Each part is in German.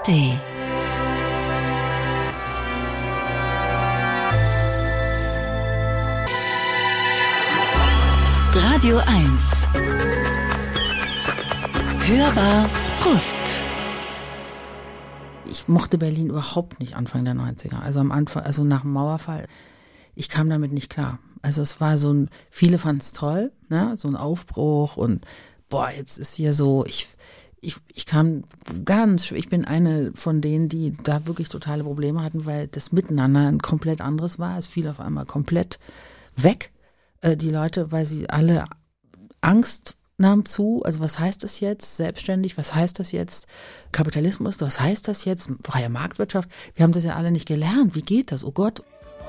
ARD. Radio 1. Hörbar Brust. Ich mochte Berlin überhaupt nicht Anfang der 90er. Also am Anfang, also nach dem Mauerfall. Ich kam damit nicht klar. Also es war so ein, viele fanden es toll, ne? So ein Aufbruch und jetzt ist hier so, ich kam ganz, ich bin eine von denen, die da wirklich totale Probleme hatten, weil das Miteinander ein komplett anderes war. Es fiel auf einmal komplett weg. Die Leute, weil sie alle Angst nahm zu, also was heißt das jetzt, selbstständig, was heißt das jetzt, Kapitalismus, was heißt das jetzt, freie Marktwirtschaft, wir haben das ja alle nicht gelernt, wie geht das, oh Gott.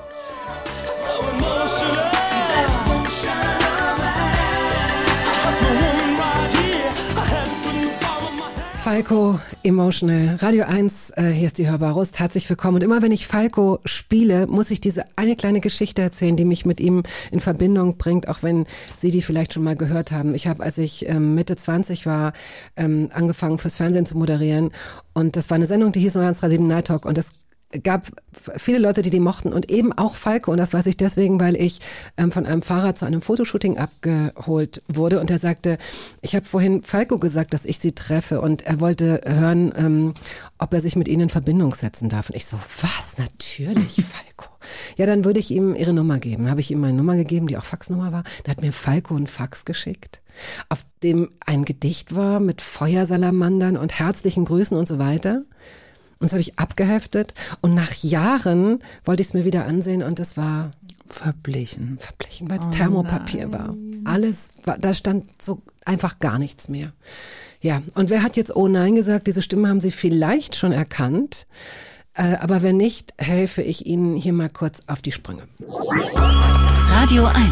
Falco, Emotional, Radio 1, hier ist die Hörbar Brust, herzlich willkommen. Und immer wenn ich Falco spiele, muss ich diese eine kleine Geschichte erzählen, die mich mit ihm in Verbindung bringt, auch wenn Sie die vielleicht schon mal gehört haben. Ich habe, als ich Mitte 20 war, angefangen fürs Fernsehen zu moderieren und das war eine Sendung, die hieß 937 Night Talk und es gab viele Leute, die mochten und eben auch Falco und das weiß ich deswegen, weil ich von einem Fahrer zu einem Fotoshooting abgeholt wurde und er sagte, ich habe vorhin Falco gesagt, dass ich Sie treffe und er wollte hören, ob er sich mit Ihnen in Verbindung setzen darf und ich so, was? Natürlich, Falco. Ja, dann würde ich ihm Ihre Nummer geben. Habe ich ihm meine Nummer gegeben, die auch Faxnummer war. Da hat mir Falco einen Fax geschickt, auf dem ein Gedicht war mit Feuersalamandern und herzlichen Grüßen und so weiter. Und das habe ich abgeheftet und nach Jahren wollte ich es mir wieder ansehen und es war verblichen, weil es Thermopapier war. Alles, da stand so einfach gar nichts mehr. Ja, und wer hat jetzt Oh nein gesagt? Diese Stimme haben Sie vielleicht schon erkannt, aber wenn nicht, helfe ich Ihnen hier mal kurz auf die Sprünge. Radio 1.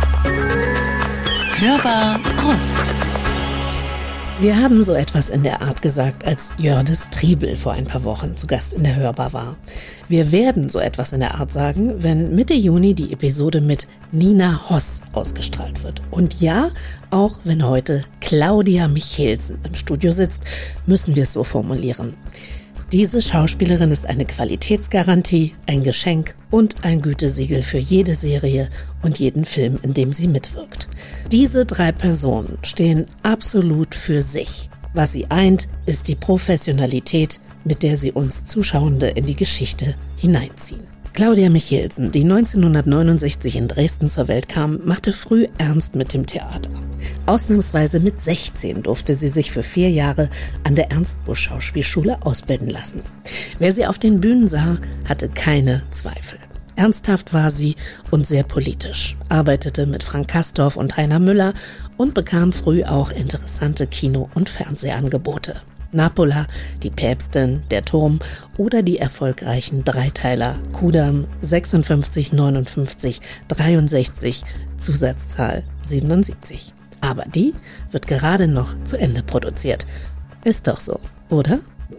Hörbar Brust. Wir haben so etwas in der Art gesagt, als Jördis Triebel vor ein paar Wochen zu Gast in der Hörbar war. Wir werden so etwas in der Art sagen, wenn Mitte Juni die Episode mit Nina Hoss ausgestrahlt wird. Und ja, auch wenn heute Claudia Michelsen im Studio sitzt, müssen wir es so formulieren. Diese Schauspielerin ist eine Qualitätsgarantie, ein Geschenk und ein Gütesiegel für jede Serie und jeden Film, in dem sie mitwirkt. Diese 3 Personen stehen absolut für sich. Was sie eint, ist die Professionalität, mit der sie uns Zuschauende in die Geschichte hineinziehen. Claudia Michelsen, die 1969 in Dresden zur Welt kam, machte früh ernst mit dem Theater. Ausnahmsweise mit 16 durfte sie sich für 4 Jahre an der Ernst-Busch-Schauspielschule ausbilden lassen. Wer sie auf den Bühnen sah, hatte keine Zweifel. Ernsthaft war sie und sehr politisch, arbeitete mit Frank Castorf und Heiner Müller und bekam früh auch interessante Kino- und Fernsehangebote. Napola, die Päpstin, der Turm oder die erfolgreichen Dreiteiler Kudamm 56, 59, 63, Zusatzzahl 77. Aber die wird gerade noch zu Ende produziert. Ist doch so, oder?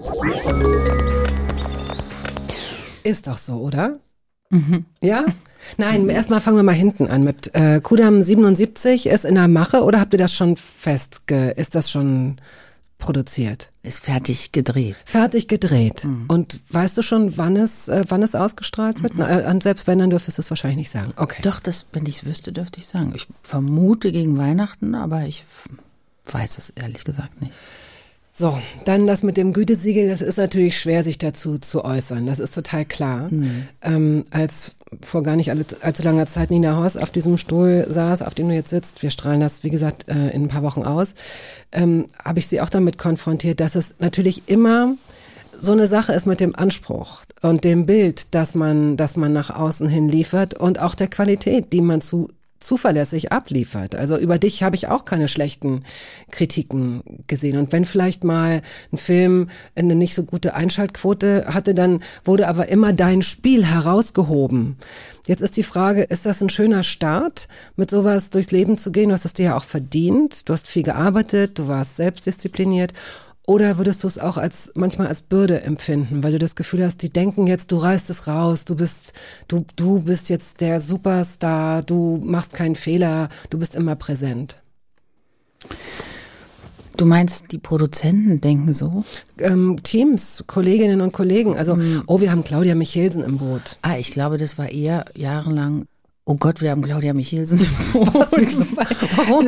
Ist doch so, oder? Mhm. Ja? Nein, erstmal fangen wir mal hinten an mit Kudamm 77 ist in der Mache oder habt ihr das schon ist das schon produziert? Ist fertig gedreht. Fertig gedreht. Mhm. Und weißt du schon, wann es ausgestrahlt wird? Na, selbst wenn, dann dürftest du es wahrscheinlich nicht sagen. Okay. Doch, wenn ich es wüsste, dürfte ich sagen. Ich vermute gegen Weihnachten, aber ich weiß es ehrlich gesagt nicht. So, dann das mit dem Gütesiegel, das ist natürlich schwer, sich dazu zu äußern. Das ist total klar. Als vor gar nicht allzu langer Zeit Nina Hoss auf diesem Stuhl saß, auf dem du jetzt sitzt, wir strahlen das, wie gesagt, in ein paar Wochen aus, habe ich sie auch damit konfrontiert, dass es natürlich immer so eine Sache ist mit dem Anspruch und dem Bild, das man nach außen hin liefert und auch der Qualität, die man zuverlässig abliefert. Also über dich habe ich auch keine schlechten Kritiken gesehen. Und wenn vielleicht mal ein Film eine nicht so gute Einschaltquote hatte, dann wurde aber immer dein Spiel herausgehoben. Jetzt ist die Frage, ist das ein schöner Start, mit sowas durchs Leben zu gehen? Du hast es dir ja auch verdient, du hast viel gearbeitet, du warst selbstdiszipliniert. Oder würdest du es auch manchmal als Bürde empfinden, weil du das Gefühl hast, die denken jetzt, du reißt es raus, du bist jetzt der Superstar, du machst keinen Fehler, du bist immer präsent? Du meinst, die Produzenten denken so? Teams, Kolleginnen und Kollegen. Also, wir haben Claudia Michelsen im Boot. Ich glaube, das war eher jahrelang, oh Gott, wir haben Claudia Michelsen im Boot. Warum?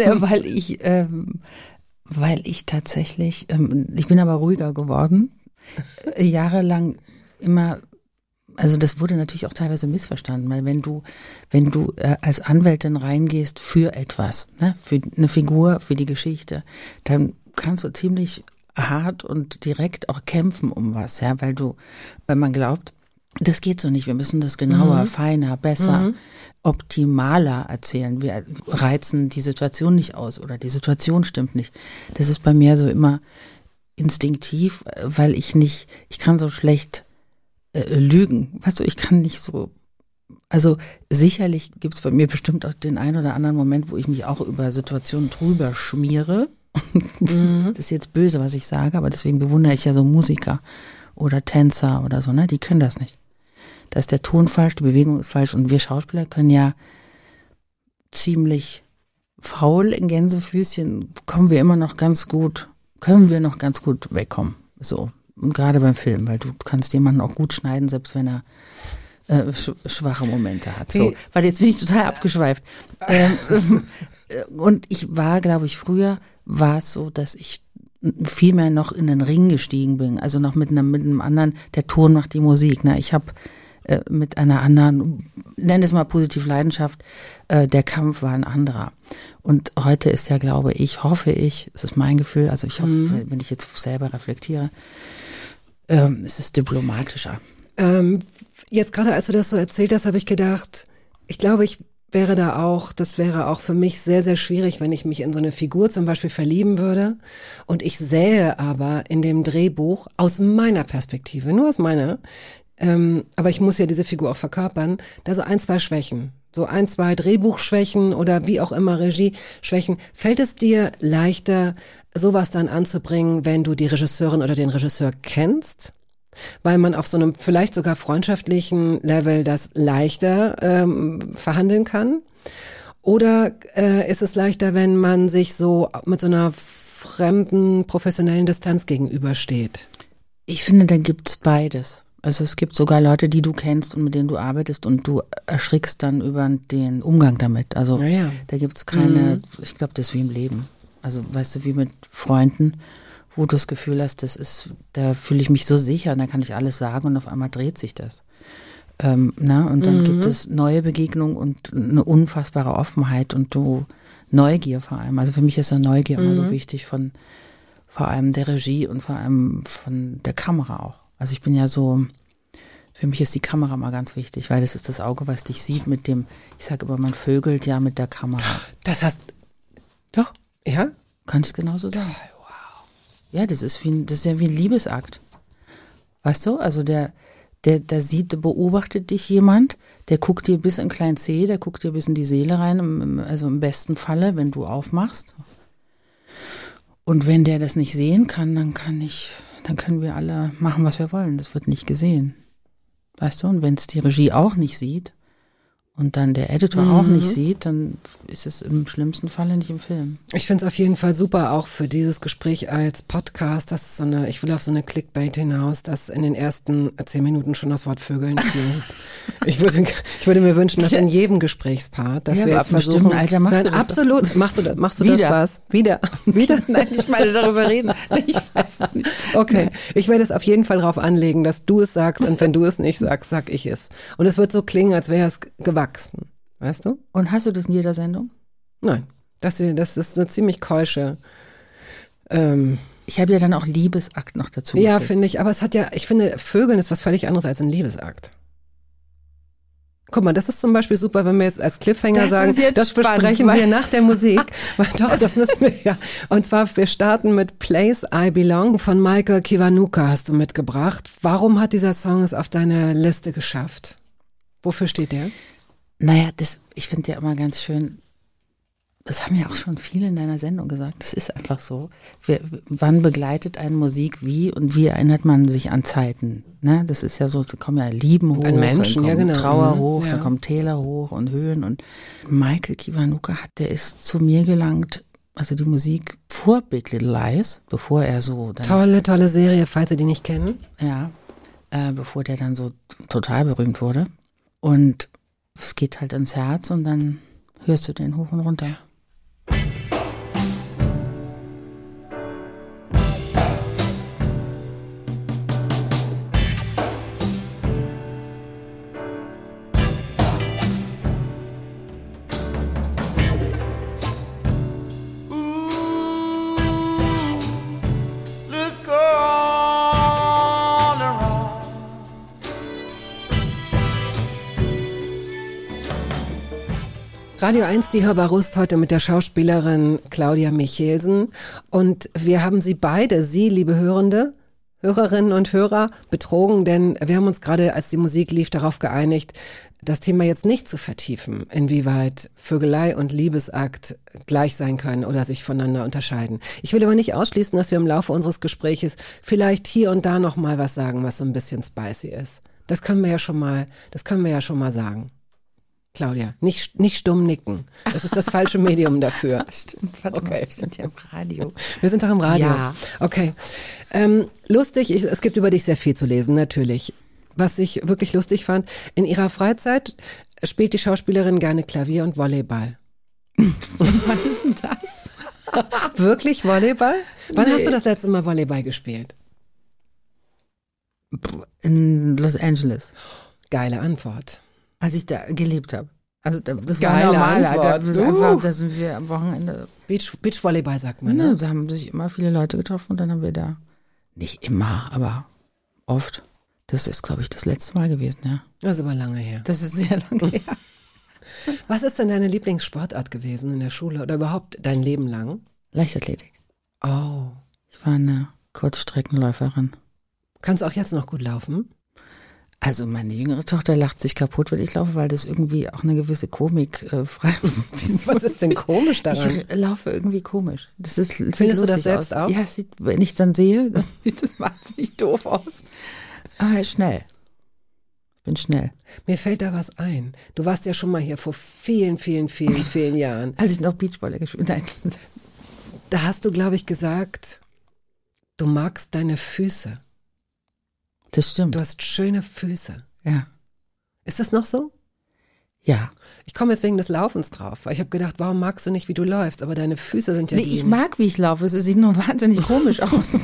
Weil ich tatsächlich, ich bin aber ruhiger geworden, jahrelang immer, also das wurde natürlich auch teilweise missverstanden, weil wenn du als Anwältin reingehst für etwas, ne, für eine Figur, für die Geschichte, dann kannst du ziemlich hart und direkt auch kämpfen um was, ja, weil man glaubt, das geht so nicht, wir müssen das genauer, feiner, besser, optimaler erzählen. Wir reizen die Situation nicht aus oder die Situation stimmt nicht. Das ist bei mir so immer instinktiv, weil ich kann so schlecht lügen. Weißt du, ich kann nicht so, also sicherlich gibt es bei mir bestimmt auch den einen oder anderen Moment, wo ich mich auch über Situationen drüber schmiere. Das ist jetzt böse, was ich sage, aber deswegen bewundere ich ja so Musiker oder Tänzer oder so, ne? Die können das nicht. Da ist der Ton falsch, die Bewegung ist falsch und wir Schauspieler können ja ziemlich faul in Gänsefüßchen, können wir noch ganz gut wegkommen. So. Und gerade beim Film, weil du kannst jemanden auch gut schneiden, selbst wenn er schwache Momente hat. So, weil jetzt bin ich total abgeschweift. Und ich war, glaube ich, früher war es so, dass ich viel mehr noch in den Ring gestiegen bin. Also noch mit einem anderen, der Ton macht die Musik. Ne? Ich habe mit einer anderen, nenne es mal positiv Leidenschaft, der Kampf war ein anderer. Und heute ist ja, hoffe ich, es ist mein Gefühl, also ich hoffe, wenn ich jetzt selber reflektiere, es ist diplomatischer. Jetzt gerade, als du das so erzählt hast, habe ich gedacht, ich glaube, das wäre auch für mich sehr, sehr schwierig, wenn ich mich in so eine Figur zum Beispiel verlieben würde und ich sähe aber in dem Drehbuch aus meiner Perspektive, nur aus meiner, aber ich muss ja diese Figur auch verkörpern, da so 1, 2 Schwächen, so 1, 2 Drehbuchschwächen oder wie auch immer Regieschwächen. Fällt es dir leichter, sowas dann anzubringen, wenn du die Regisseurin oder den Regisseur kennst? Weil man auf so einem vielleicht sogar freundschaftlichen Level das leichter verhandeln kann? Oder ist es leichter, wenn man sich so mit so einer fremden, professionellen Distanz gegenübersteht? Ich finde, da gibt's beides. Also es gibt sogar Leute, die du kennst und mit denen du arbeitest und du erschrickst dann über den Umgang damit. Also da gibt's keine, ich glaube, das ist wie im Leben. Also weißt du, wie mit Freunden, wo du das Gefühl hast, da fühle ich mich so sicher und da kann ich alles sagen und auf einmal dreht sich das. Und dann gibt es neue Begegnungen und eine unfassbare Offenheit und Neugier vor allem. Also für mich ist ja Neugier immer so wichtig vor allem der Regie und vor allem von der Kamera auch. Also ich bin ja so, für mich ist die Kamera mal ganz wichtig, weil das ist das Auge, was dich sieht mit dem, ich sage immer, man vögelt ja mit der Kamera. Das heißt, doch. Ja? Kann ich genauso sagen. Wow. Ja, das ist ja wie ein Liebesakt. Weißt du, also der beobachtet dich jemand, der guckt dir bis in klein C, der guckt dir bis in die Seele rein, also im besten Falle, wenn du aufmachst. Und wenn der das nicht sehen kann, dann können wir alle machen, was wir wollen. Das wird nicht gesehen. Weißt du, und wenn es die Regie auch nicht sieht und dann der Editor auch nicht sieht, dann ist es im schlimmsten Falle nicht im Film. Ich finde es auf jeden Fall super, auch für dieses Gespräch als Podcast, das ist ich will auf so eine Clickbait hinaus, dass in den ersten 10 Minuten schon das Wort Vögeln fiel. Ich würde mir wünschen, dass in jedem Gesprächspart, dass wir jetzt versuchen. Alter, machst du das absolut. Doch? Machst du Wieder. das was? Wieder. Nein, ich meine darüber reden. Ich weiß es nicht. Okay, ich werde es auf jeden Fall darauf anlegen, dass du es sagst und wenn du es nicht sagst, sag ich es. Und es wird so klingen, als wäre es gewachsen. Weißt du? Und hast du das in jeder Sendung? Nein. Das ist eine ziemlich keusche. Ich habe ja dann auch Liebesakt noch dazu. Ja, finde ich. Aber ich finde, Vögeln ist was völlig anderes als ein Liebesakt. Guck mal, das ist zum Beispiel super, wenn wir jetzt als Cliffhanger sagen, das besprechen wir nach der Musik. Weil doch, das müssen wir ja. Und zwar, wir starten mit Place I Belong von Michael Kiwanuka hast du mitgebracht. Warum hat dieser Song es auf deine Liste geschafft? Wofür steht der? Naja, ich finde ja immer ganz schön, das haben ja auch schon viele in deiner Sendung gesagt, das ist einfach so. Wann begleitet eine Musik wie und wie erinnert man sich an Zeiten? Ne? Das ist ja so, da kommen ja Lieben hoch, an Menschen, dann kommt genau. Trauer hoch, ja. Dann kommt Täler hoch und Höhen. Und Michael Kiwanuka der ist zu mir gelangt also die Musik vor Big Little Lies, bevor er so dann... Tolle Serie, falls Sie die nicht kennen. Ja, bevor der dann so total berühmt wurde. Und es geht halt ins Herz und dann hörst du den hoch und runter. Radio 1, die Hörbar-Rust, heute mit der Schauspielerin Claudia Michelsen. Und wir haben Sie beide, Sie, liebe Hörende, Hörerinnen und Hörer, betrogen, denn wir haben uns gerade, als die Musik lief, darauf geeinigt, das Thema jetzt nicht zu vertiefen, inwieweit Vögelei und Liebesakt gleich sein können oder sich voneinander unterscheiden. Ich will aber nicht ausschließen, dass wir im Laufe unseres Gespräches vielleicht hier und da noch mal was sagen, was so ein bisschen spicy ist. Das können wir ja schon mal sagen. Claudia, nicht stumm nicken. Das ist das falsche Medium dafür. Stimmt, warte mal, wir sind ja im Radio. Wir sind doch im Radio. Ja. Okay. Lustig, es gibt über dich sehr viel zu lesen, natürlich. Was ich wirklich lustig fand, in ihrer Freizeit spielt die Schauspielerin gerne Klavier und Volleyball. Wann ist denn das? Wirklich Volleyball? Wann hast du das letzte Mal Volleyball gespielt? In Los Angeles. Geile Antwort. Als ich da gelebt habe. Also das Geile war normal. Antwort. Da sind wir am Wochenende. Beachvolleyball sagt man, Ne, ne? da haben sich immer viele Leute getroffen und dann haben wir da, nicht immer, aber oft. Das ist, glaube ich, das letzte Mal gewesen, ja. Das ist aber lange her. Das ist sehr lange her. Was ist denn deine Lieblingssportart gewesen in der Schule oder überhaupt dein Leben lang? Leichtathletik. Oh. Ich war eine Kurzstreckenläuferin. Kannst du auch jetzt noch gut laufen? Also meine jüngere Tochter lacht sich kaputt, wenn ich laufe, weil das irgendwie auch eine gewisse Komik frei. Was ist denn komisch daran? Ich laufe irgendwie komisch. Findest du das selbst auch? Ja, wenn ich es dann sehe, dann sieht das wahnsinnig doof aus. Aber schnell. Ich bin schnell. Mir fällt da was ein. Du warst ja schon mal hier vor vielen Jahren. Als ich noch Beachvolley gespielt habe. Da hast du, glaube ich, gesagt, du magst deine Füße. Das stimmt. Du hast schöne Füße. Ja. Ist das noch so? Ja. Ich komme jetzt wegen des Laufens drauf, weil ich habe gedacht, warum magst du nicht, wie du läufst? Aber deine Füße sind ja Nee, ich mag, wie ich laufe. Es sieht nur wahnsinnig komisch aus.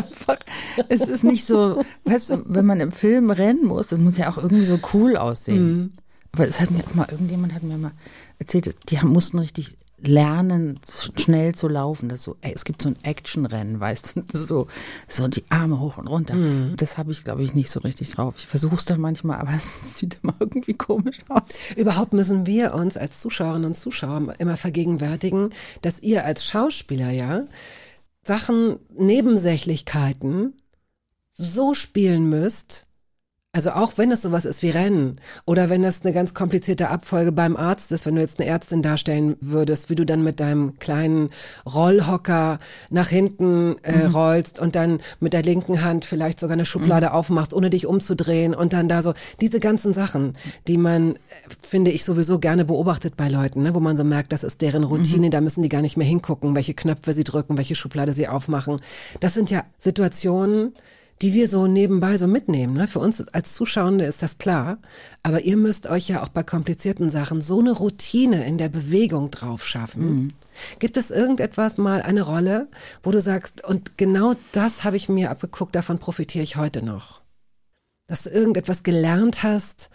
Es ist nicht so, weißt du, wenn man im Film rennen muss, das muss ja auch irgendwie so cool aussehen. Mhm. Aber es hat mir auch mal, irgendjemand hat mir mal erzählt, die mussten richtig lernen, schnell zu laufen. Das so, es gibt so ein Action-Rennen, weißt du, so die Arme hoch und runter. Mhm. Das habe ich, glaube ich, nicht so richtig drauf. Ich versuche es dann manchmal, aber es sieht immer irgendwie komisch aus. Überhaupt müssen wir uns als Zuschauerinnen und Zuschauer immer vergegenwärtigen, dass ihr als Schauspieler ja Sachen, Nebensächlichkeiten so spielen müsst, also auch wenn es sowas ist wie Rennen oder wenn das eine ganz komplizierte Abfolge beim Arzt ist, wenn du jetzt eine Ärztin darstellen würdest, wie du dann mit deinem kleinen Rollhocker nach hinten rollst und dann mit der linken Hand vielleicht sogar eine Schublade aufmachst, ohne dich umzudrehen und dann da so diese ganzen Sachen, die man, finde ich, sowieso gerne beobachtet bei Leuten, ne, wo man so merkt, das ist deren Routine, da müssen die gar nicht mehr hingucken, welche Knöpfe sie drücken, welche Schublade sie aufmachen. Das sind ja Situationen, die wir so nebenbei so mitnehmen. Ne? Für uns als Zuschauende ist das klar, aber ihr müsst euch ja auch bei komplizierten Sachen so eine Routine in der Bewegung drauf schaffen. Mhm. Gibt es irgendetwas mal, eine Rolle, wo du sagst, und genau das habe ich mir abgeguckt, davon profitiere ich heute noch? Dass du irgendetwas gelernt hast?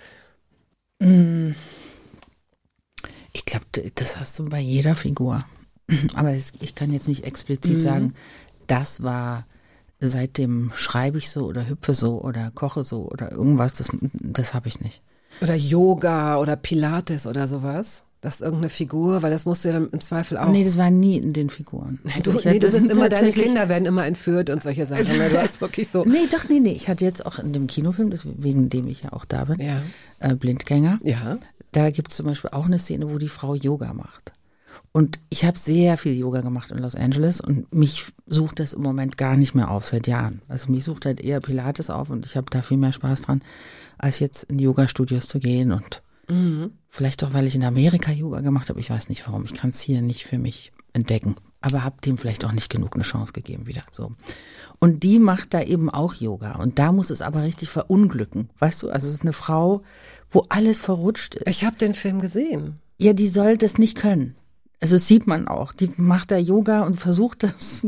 Ich glaube, das hast du bei jeder Figur. Aber ich kann jetzt nicht explizit sagen, das war... Seitdem schreibe ich so oder hüpfe so oder koche so oder irgendwas, das habe ich nicht. Oder Yoga oder Pilates oder sowas? Das ist irgendeine Figur, weil das musst du ja dann im Zweifel auch... Nee, das war nie in den Figuren. Du bist immer, deine Kinder werden immer entführt und solche Sachen. Du hast wirklich so... Nee. Ich hatte jetzt auch in dem Kinofilm, wegen dem ich ja auch da bin, Blindgänger, da gibt es zum Beispiel auch eine Szene, wo die Frau Yoga macht. Und ich habe sehr viel Yoga gemacht in Los Angeles und mich sucht das im Moment gar nicht mehr auf, seit Jahren. Also mich sucht halt eher Pilates auf und ich habe da viel mehr Spaß dran, als jetzt in Yoga-Studios zu gehen und vielleicht auch, weil ich in Amerika Yoga gemacht habe. Ich weiß nicht warum, ich kann es hier nicht für mich entdecken. aber habe dem vielleicht auch nicht genug eine Chance gegeben wieder. So. Und die macht da eben auch Yoga. Und da muss es aber richtig verunglücken. Weißt du, also es ist eine Frau, wo alles verrutscht ist. Ich habe den Film gesehen. Ja, die soll das nicht können. Also das sieht man auch. Die macht da Yoga und versucht das.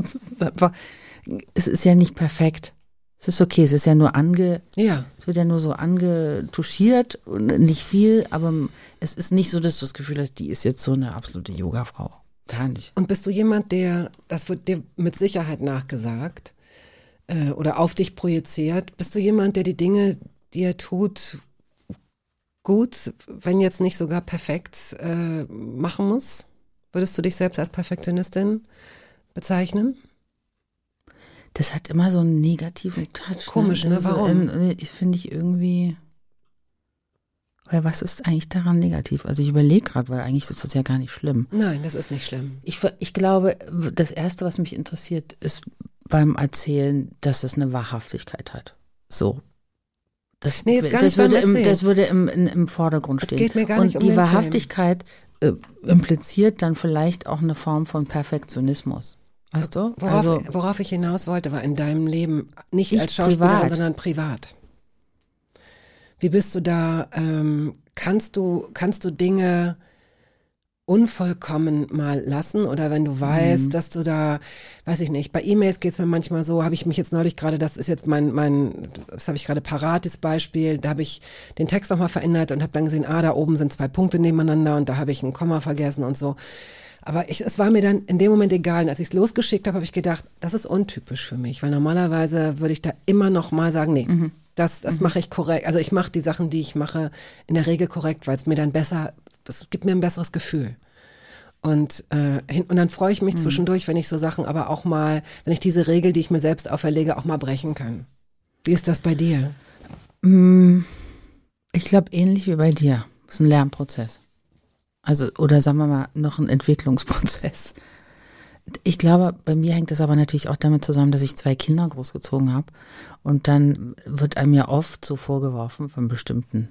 Es ist ja nicht perfekt. Es ist okay, es ist ja nur es wird ja nur so angetuschiert und nicht viel, aber es ist nicht so, dass du das Gefühl hast, die ist jetzt so eine absolute Yoga-Frau. Gar nicht. Und bist du jemand, das wird dir mit Sicherheit nachgesagt oder auf dich projiziert, bist du jemand, der die Dinge, die er tut, gut, wenn jetzt nicht sogar perfekt machen muss? Würdest du dich selbst als Perfektionistin bezeichnen? Das hat immer so einen negativen Touch. Komisch, ne? Warum? Finde ich irgendwie, weil was ist eigentlich daran negativ? Also ich überlege gerade, weil eigentlich ist das ja gar nicht schlimm. Nein, das ist nicht schlimm. Ich glaube, das Erste, was mich interessiert, ist beim Erzählen, dass es eine Wahrhaftigkeit hat. So. Das würde im Vordergrund stehen. Es geht mir gar nicht um die den Wahrhaftigkeit impliziert dann vielleicht auch eine Form von Perfektionismus. Weißt du? Worauf ich hinaus wollte, war in deinem Leben nicht als Schauspielerin, sondern privat. Wie bist du da? Kannst du Dinge unvollkommen mal lassen? Oder wenn du weißt, dass du da, weiß ich nicht, bei E-Mails geht es mir manchmal so, habe ich mich jetzt neulich gerade, das ist jetzt das habe ich gerade parat, das Beispiel, da habe ich den Text nochmal verändert und habe dann gesehen, da oben sind 2 Punkte nebeneinander und da habe ich ein Komma vergessen und so. Aber es war mir dann in dem Moment egal. Und als ich es losgeschickt habe, habe ich gedacht, das ist untypisch für mich, weil normalerweise würde ich da immer noch mal sagen, nee, das mache ich korrekt. Also ich mache die Sachen, die ich mache, in der Regel korrekt, weil es gibt mir ein besseres Gefühl. Und dann freue ich mich zwischendurch, wenn ich so Sachen aber auch mal, wenn ich diese Regel, die ich mir selbst auferlege, auch mal brechen kann. Wie ist das bei dir? Ich glaube, ähnlich wie bei dir. Das ist ein Lernprozess. Also, oder sagen wir mal, noch ein Entwicklungsprozess. Ich glaube, bei mir hängt das aber natürlich auch damit zusammen, dass ich 2 Kinder großgezogen habe. Und dann wird einem ja oft so vorgeworfen von bestimmten,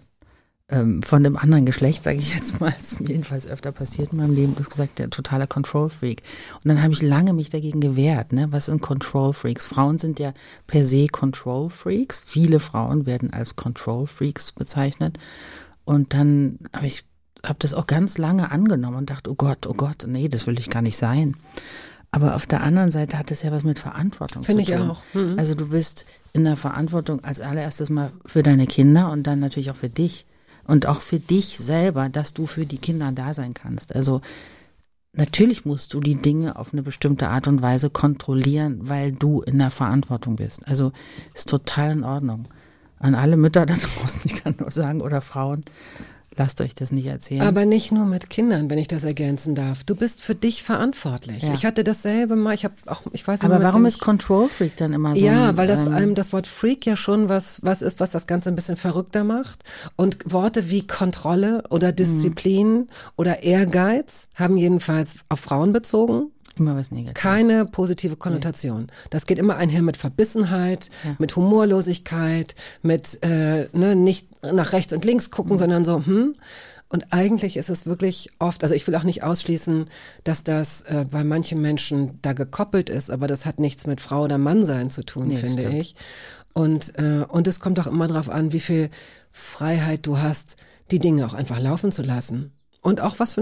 von dem anderen Geschlecht, sage ich jetzt mal, ist mir jedenfalls öfter passiert in meinem Leben, das gesagt, der totale Control-Freak. Und dann habe ich lange mich dagegen gewehrt, ne? Was sind Control-Freaks? Frauen sind ja per se Control-Freaks. Viele Frauen werden als Control-Freaks bezeichnet. Und dann habe das auch ganz lange angenommen und dachte, oh Gott, nee, das will ich gar nicht sein. Aber auf der anderen Seite hat es ja was mit Verantwortung zu tun. Finde ich auch. Mhm. Also du bist in der Verantwortung als allererstes mal für deine Kinder und dann natürlich auch für dich. Und auch für dich selber, dass du für die Kinder da sein kannst. Also natürlich musst du die Dinge auf eine bestimmte Art und Weise kontrollieren, weil du in der Verantwortung bist. Also ist total in Ordnung. An alle Mütter da draußen, ich kann nur sagen, oder Frauen, lasst euch das nicht erzählen. Aber nicht nur mit Kindern, wenn ich das ergänzen darf. Du bist für dich verantwortlich. Ja. Ich hatte dasselbe mal, ich weiß nicht. Aber warum ist Control Freak dann immer so? Ja, weil das Wort Freak ja schon was ist, was das Ganze ein bisschen verrückter macht. Und Worte wie Kontrolle oder Disziplin oder Ehrgeiz haben jedenfalls auf Frauen bezogen. Immer was Negatives. Keine positive Konnotation. Das geht immer einher mit Verbissenheit, mit Humorlosigkeit, mit nicht nach rechts und links gucken, sondern so, Und eigentlich ist es wirklich oft, also ich will auch nicht ausschließen, dass das bei manchen Menschen da gekoppelt ist, aber das hat nichts mit Frau oder Mann sein zu tun, finde ich. Und es kommt auch immer darauf an, wie viel Freiheit du hast, die Dinge auch einfach laufen zu lassen. Und auch was für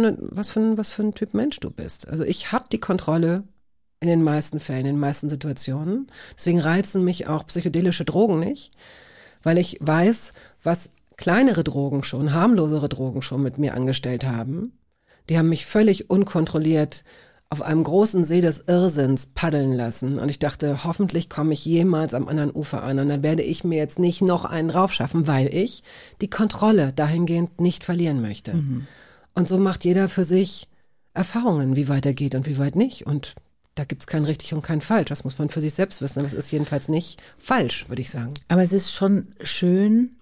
ein Typ Mensch du bist. Also ich habe die Kontrolle in den meisten Fällen, in den meisten Situationen. Deswegen reizen mich auch psychedelische Drogen nicht, weil ich weiß, was kleinere Drogen schon, harmlosere Drogen schon mit mir angestellt haben. Die haben mich völlig unkontrolliert auf einem großen See des Irrsinns paddeln lassen. Und ich dachte, hoffentlich komme ich jemals am anderen Ufer an. Und dann werde ich mir jetzt nicht noch einen draufschaffen, weil ich die Kontrolle dahingehend nicht verlieren möchte. Und so macht jeder für sich Erfahrungen, wie weit er geht und wie weit nicht. Und da gibt's kein richtig und kein falsch. Das muss man für sich selbst wissen. Aber es ist jedenfalls nicht falsch, würde ich sagen. Aber es ist schon schön,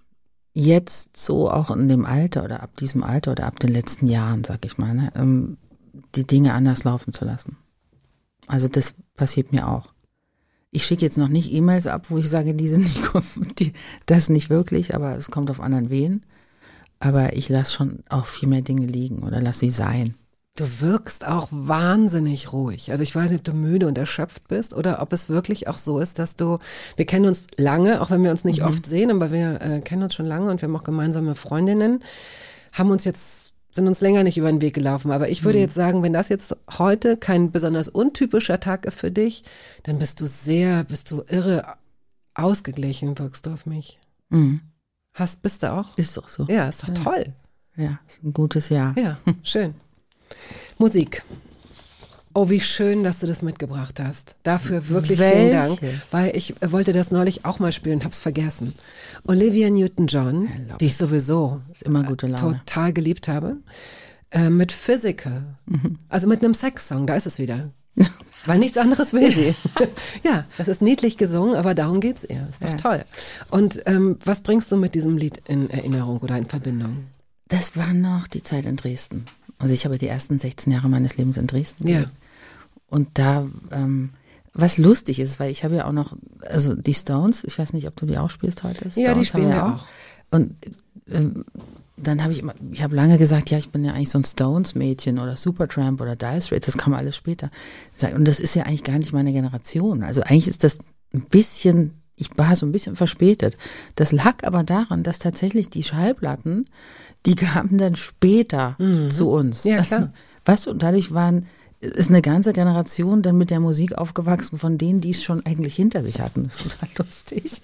jetzt so auch in dem Alter oder ab diesem Alter oder ab den letzten Jahren, sag ich mal, ne, die Dinge anders laufen zu lassen. Also das passiert mir auch. Ich schicke jetzt noch nicht E-Mails ab, wo ich sage, die sind nicht, das nicht wirklich, aber es kommt auf anderen Wehen. Aber ich lasse schon auch viel mehr Dinge liegen oder lasse sie sein. Du wirkst auch wahnsinnig ruhig. Also ich weiß nicht, ob du müde und erschöpft bist oder ob es wirklich auch so ist, dass wir kennen uns lange, auch wenn wir uns nicht oft sehen, aber wir kennen uns schon lange und wir haben auch gemeinsame Freundinnen, sind uns länger nicht über den Weg gelaufen. Aber ich würde jetzt sagen, wenn das jetzt heute kein besonders untypischer Tag ist für dich, dann bist du irre ausgeglichen, wirkst du auf mich. Bist du auch? Ist doch so. Ja, ist doch toll. Ja, ist ein gutes Jahr. Ja, schön. Musik. Oh, wie schön, dass du das mitgebracht hast. Dafür wirklich vielen Dank, weil ich wollte das neulich auch mal spielen und hab's vergessen. Olivia Newton-John, die ich sowieso ist immer gute Laune. Total geliebt habe, mit Physical, also mit einem Sexsong, da ist es wieder. Weil nichts anderes will sie. Ja, das ist niedlich gesungen, aber darum geht's ihr. Ist doch toll. Und was bringst du mit diesem Lied in Erinnerung oder in Verbindung? Das war noch die Zeit in Dresden. Also ich habe die ersten 16 Jahre meines Lebens in Dresden gelebt. Und da, was lustig ist, weil ich habe ja auch noch, also die Stones, ich weiß nicht, ob du die auch spielst heute. Stones ja, die spielen wir auch. Und dann habe ich habe lange gesagt, ja, ich bin ja eigentlich so ein Stones-Mädchen oder Supertramp oder Dire Straits, das kam alles später. Und das ist ja eigentlich gar nicht meine Generation. Also eigentlich ist das ich war so ein bisschen verspätet. Das lag aber daran, dass tatsächlich die Schallplatten, die kamen dann später zu uns. Ja, klar. Also, weißt du, und dadurch ist eine ganze Generation dann mit der Musik aufgewachsen, von denen, die es schon eigentlich hinter sich hatten. Das ist total lustig.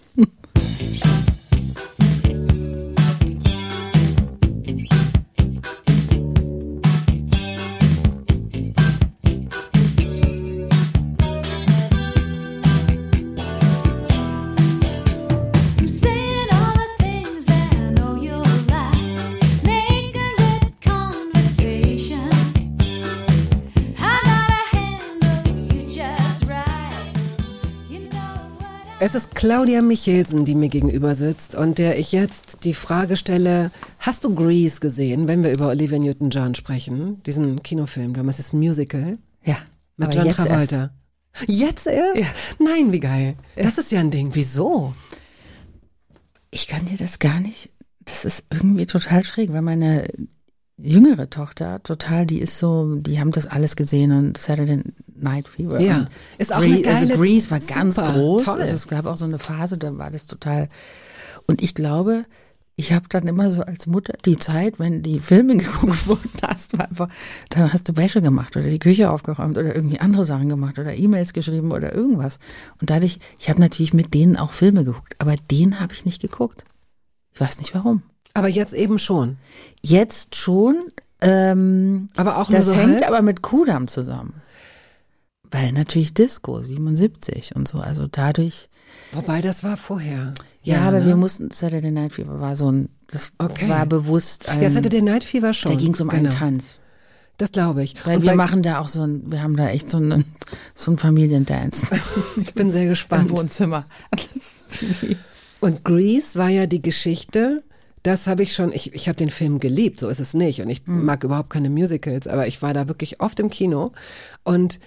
Es ist Claudia Michelsen, die mir gegenüber sitzt und der ich jetzt die Frage stelle, hast du Grease gesehen, wenn wir über Olivia Newton-John sprechen? Diesen Kinofilm, damals das Musical. Ja. Mit John Travolta. Jetzt erst? Ja. Nein, wie geil. Ja. Das ist ja ein Ding. Wieso? Ich kann dir das gar nicht, das ist irgendwie total schräg, weil meine jüngere Tochter die haben das alles gesehen und Saturday Night Fever. Ja, ist auch eine geile, also Grease war ganz groß. Toll. Also es gab auch so eine Phase, da war das total. Und ich glaube, ich habe dann immer so als Mutter die Zeit, wenn die Filme geguckt wurden, dann hast du Wäsche gemacht oder die Küche aufgeräumt oder irgendwie andere Sachen gemacht oder E-Mails geschrieben oder irgendwas. Und dadurch, ich habe natürlich mit denen auch Filme geguckt, aber den habe ich nicht geguckt. Ich weiß nicht warum. Aber jetzt eben schon. Jetzt schon. Aber auch nur das so hängt aber mit Kudam zusammen. Weil natürlich Disco, 77 und so, also dadurch. Wobei, das war vorher. Ja, aber wir mussten, Saturday Night Fever war war bewusst ja, Saturday Night Fever schon. Da ging es um einen Tanz. Das glaube ich. Weil wir machen da auch wir haben da echt so einen Familiendance. Ich bin sehr gespannt. Im Wohnzimmer. Und Grease war ja die Geschichte. Das habe ich schon, ich habe den Film geliebt, so ist es nicht. Und ich mag überhaupt keine Musicals, aber ich war da wirklich oft im Kino. Und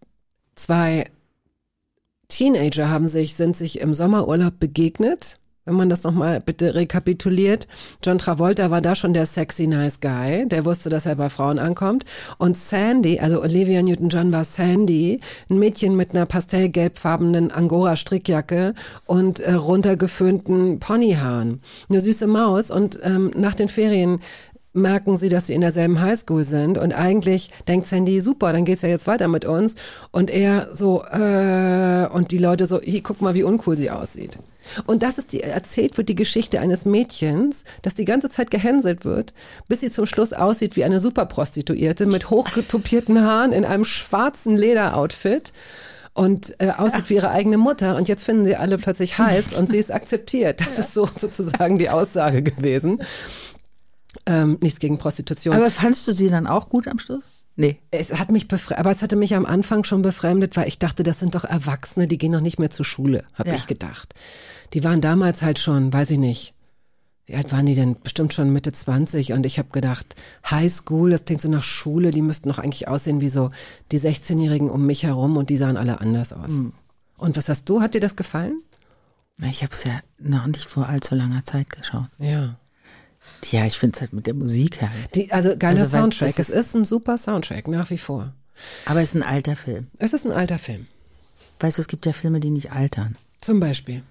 2 Teenager sind sich im Sommerurlaub begegnet. Wenn man das nochmal bitte rekapituliert. John Travolta war da schon der sexy nice guy, der wusste, dass er bei Frauen ankommt. Und Sandy, also Olivia Newton-John war Sandy, ein Mädchen mit einer pastellgelbfarbenen Angora-Strickjacke und runtergeföhnten Ponyhaaren. Eine süße Maus und nach den Ferien merken sie, dass sie in derselben Highschool sind und eigentlich denkt Sandy, super, dann geht's ja jetzt weiter mit uns und er so, und die Leute so, hier, guck mal, wie uncool sie aussieht. Und das ist erzählt wird die Geschichte eines Mädchens, das die ganze Zeit gehänselt wird, bis sie zum Schluss aussieht wie eine Superprostituierte mit hochgetupierten Haaren in einem schwarzen Lederoutfit und aussieht wie ihre eigene Mutter und jetzt finden sie alle plötzlich heiß und sie ist akzeptiert. Das ist so sozusagen die Aussage gewesen. Nichts gegen Prostitution. Aber fandst du sie dann auch gut am Schluss? Nee. Es hatte mich am Anfang schon befremdet, weil ich dachte, das sind doch Erwachsene, die gehen noch nicht mehr zur Schule, habe ich gedacht. Die waren damals halt schon, weiß ich nicht, wie alt waren die denn? Bestimmt schon Mitte 20 und ich habe gedacht, Highschool, das klingt so nach Schule, die müssten doch eigentlich aussehen wie so die 16-Jährigen um mich herum und die sahen alle anders aus. Mhm. Und was hast du? Hat dir das gefallen? Ich habe es ja noch nicht vor allzu langer Zeit geschaut. Ja. Ja, ich finde es halt mit der Musik herrlich. Also geiler Also, Soundtrack. Es ist ein super Soundtrack, nach wie vor. Aber es ist ein alter Film. Es ist ein alter Film. Weißt du, es gibt ja Filme, die nicht altern. Zum Beispiel.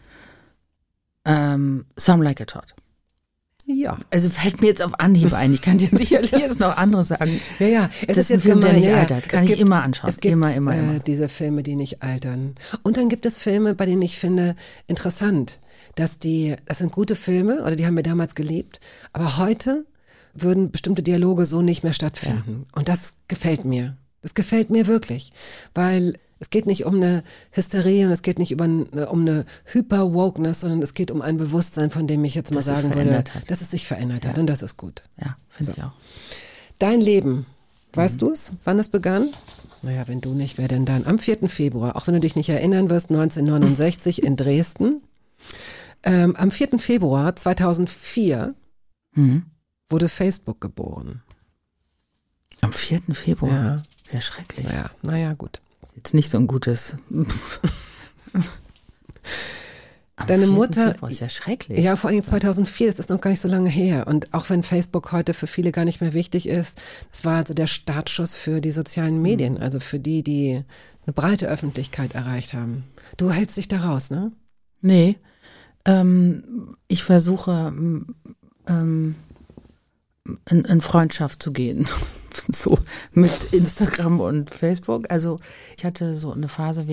Some Like It Hot. Ja. Also fällt mir jetzt auf Anhieb ein. Ich kann dir sicherlich jetzt noch andere sagen. Ja. Das ist ein Film, der nicht altert. Kann ich immer anschauen. Es gibt immer. Diese Filme, die nicht altern. Und dann gibt es Filme, bei denen ich finde, interessant, das sind gute Filme, oder die haben wir damals geliebt, aber heute würden bestimmte Dialoge so nicht mehr stattfinden. Ja. Und das gefällt mir. Das gefällt mir wirklich. Weil es geht nicht um eine Hysterie und es geht nicht um eine Hyper-Wokeness, sondern es geht um ein Bewusstsein, von dem ich jetzt mal sagen würde, dass es sich verändert hat. Und das ist gut. Ja, finde ich auch. Dein Leben, weißt du es, wann es begann? Naja, wenn du nicht, wer denn dann? Am 4. Februar, auch wenn du dich nicht erinnern wirst, 1969 in Dresden. Am 4. Februar 2004 wurde Facebook geboren. Am 4. Februar? Ja. Sehr schrecklich. Ja, naja, gut. Jetzt nicht so ein gutes. Deine Mutter. Februar ist ja schrecklich. Ja, vor allem 2004, das ist noch gar nicht so lange her. Und auch wenn Facebook heute für viele gar nicht mehr wichtig ist, das war also der Startschuss für die sozialen Medien, also für die eine breite Öffentlichkeit erreicht haben. Du hältst dich da raus, ne? Nee. Ich versuche in Freundschaft zu gehen. So mit Instagram und Facebook. Also ich hatte so eine Phase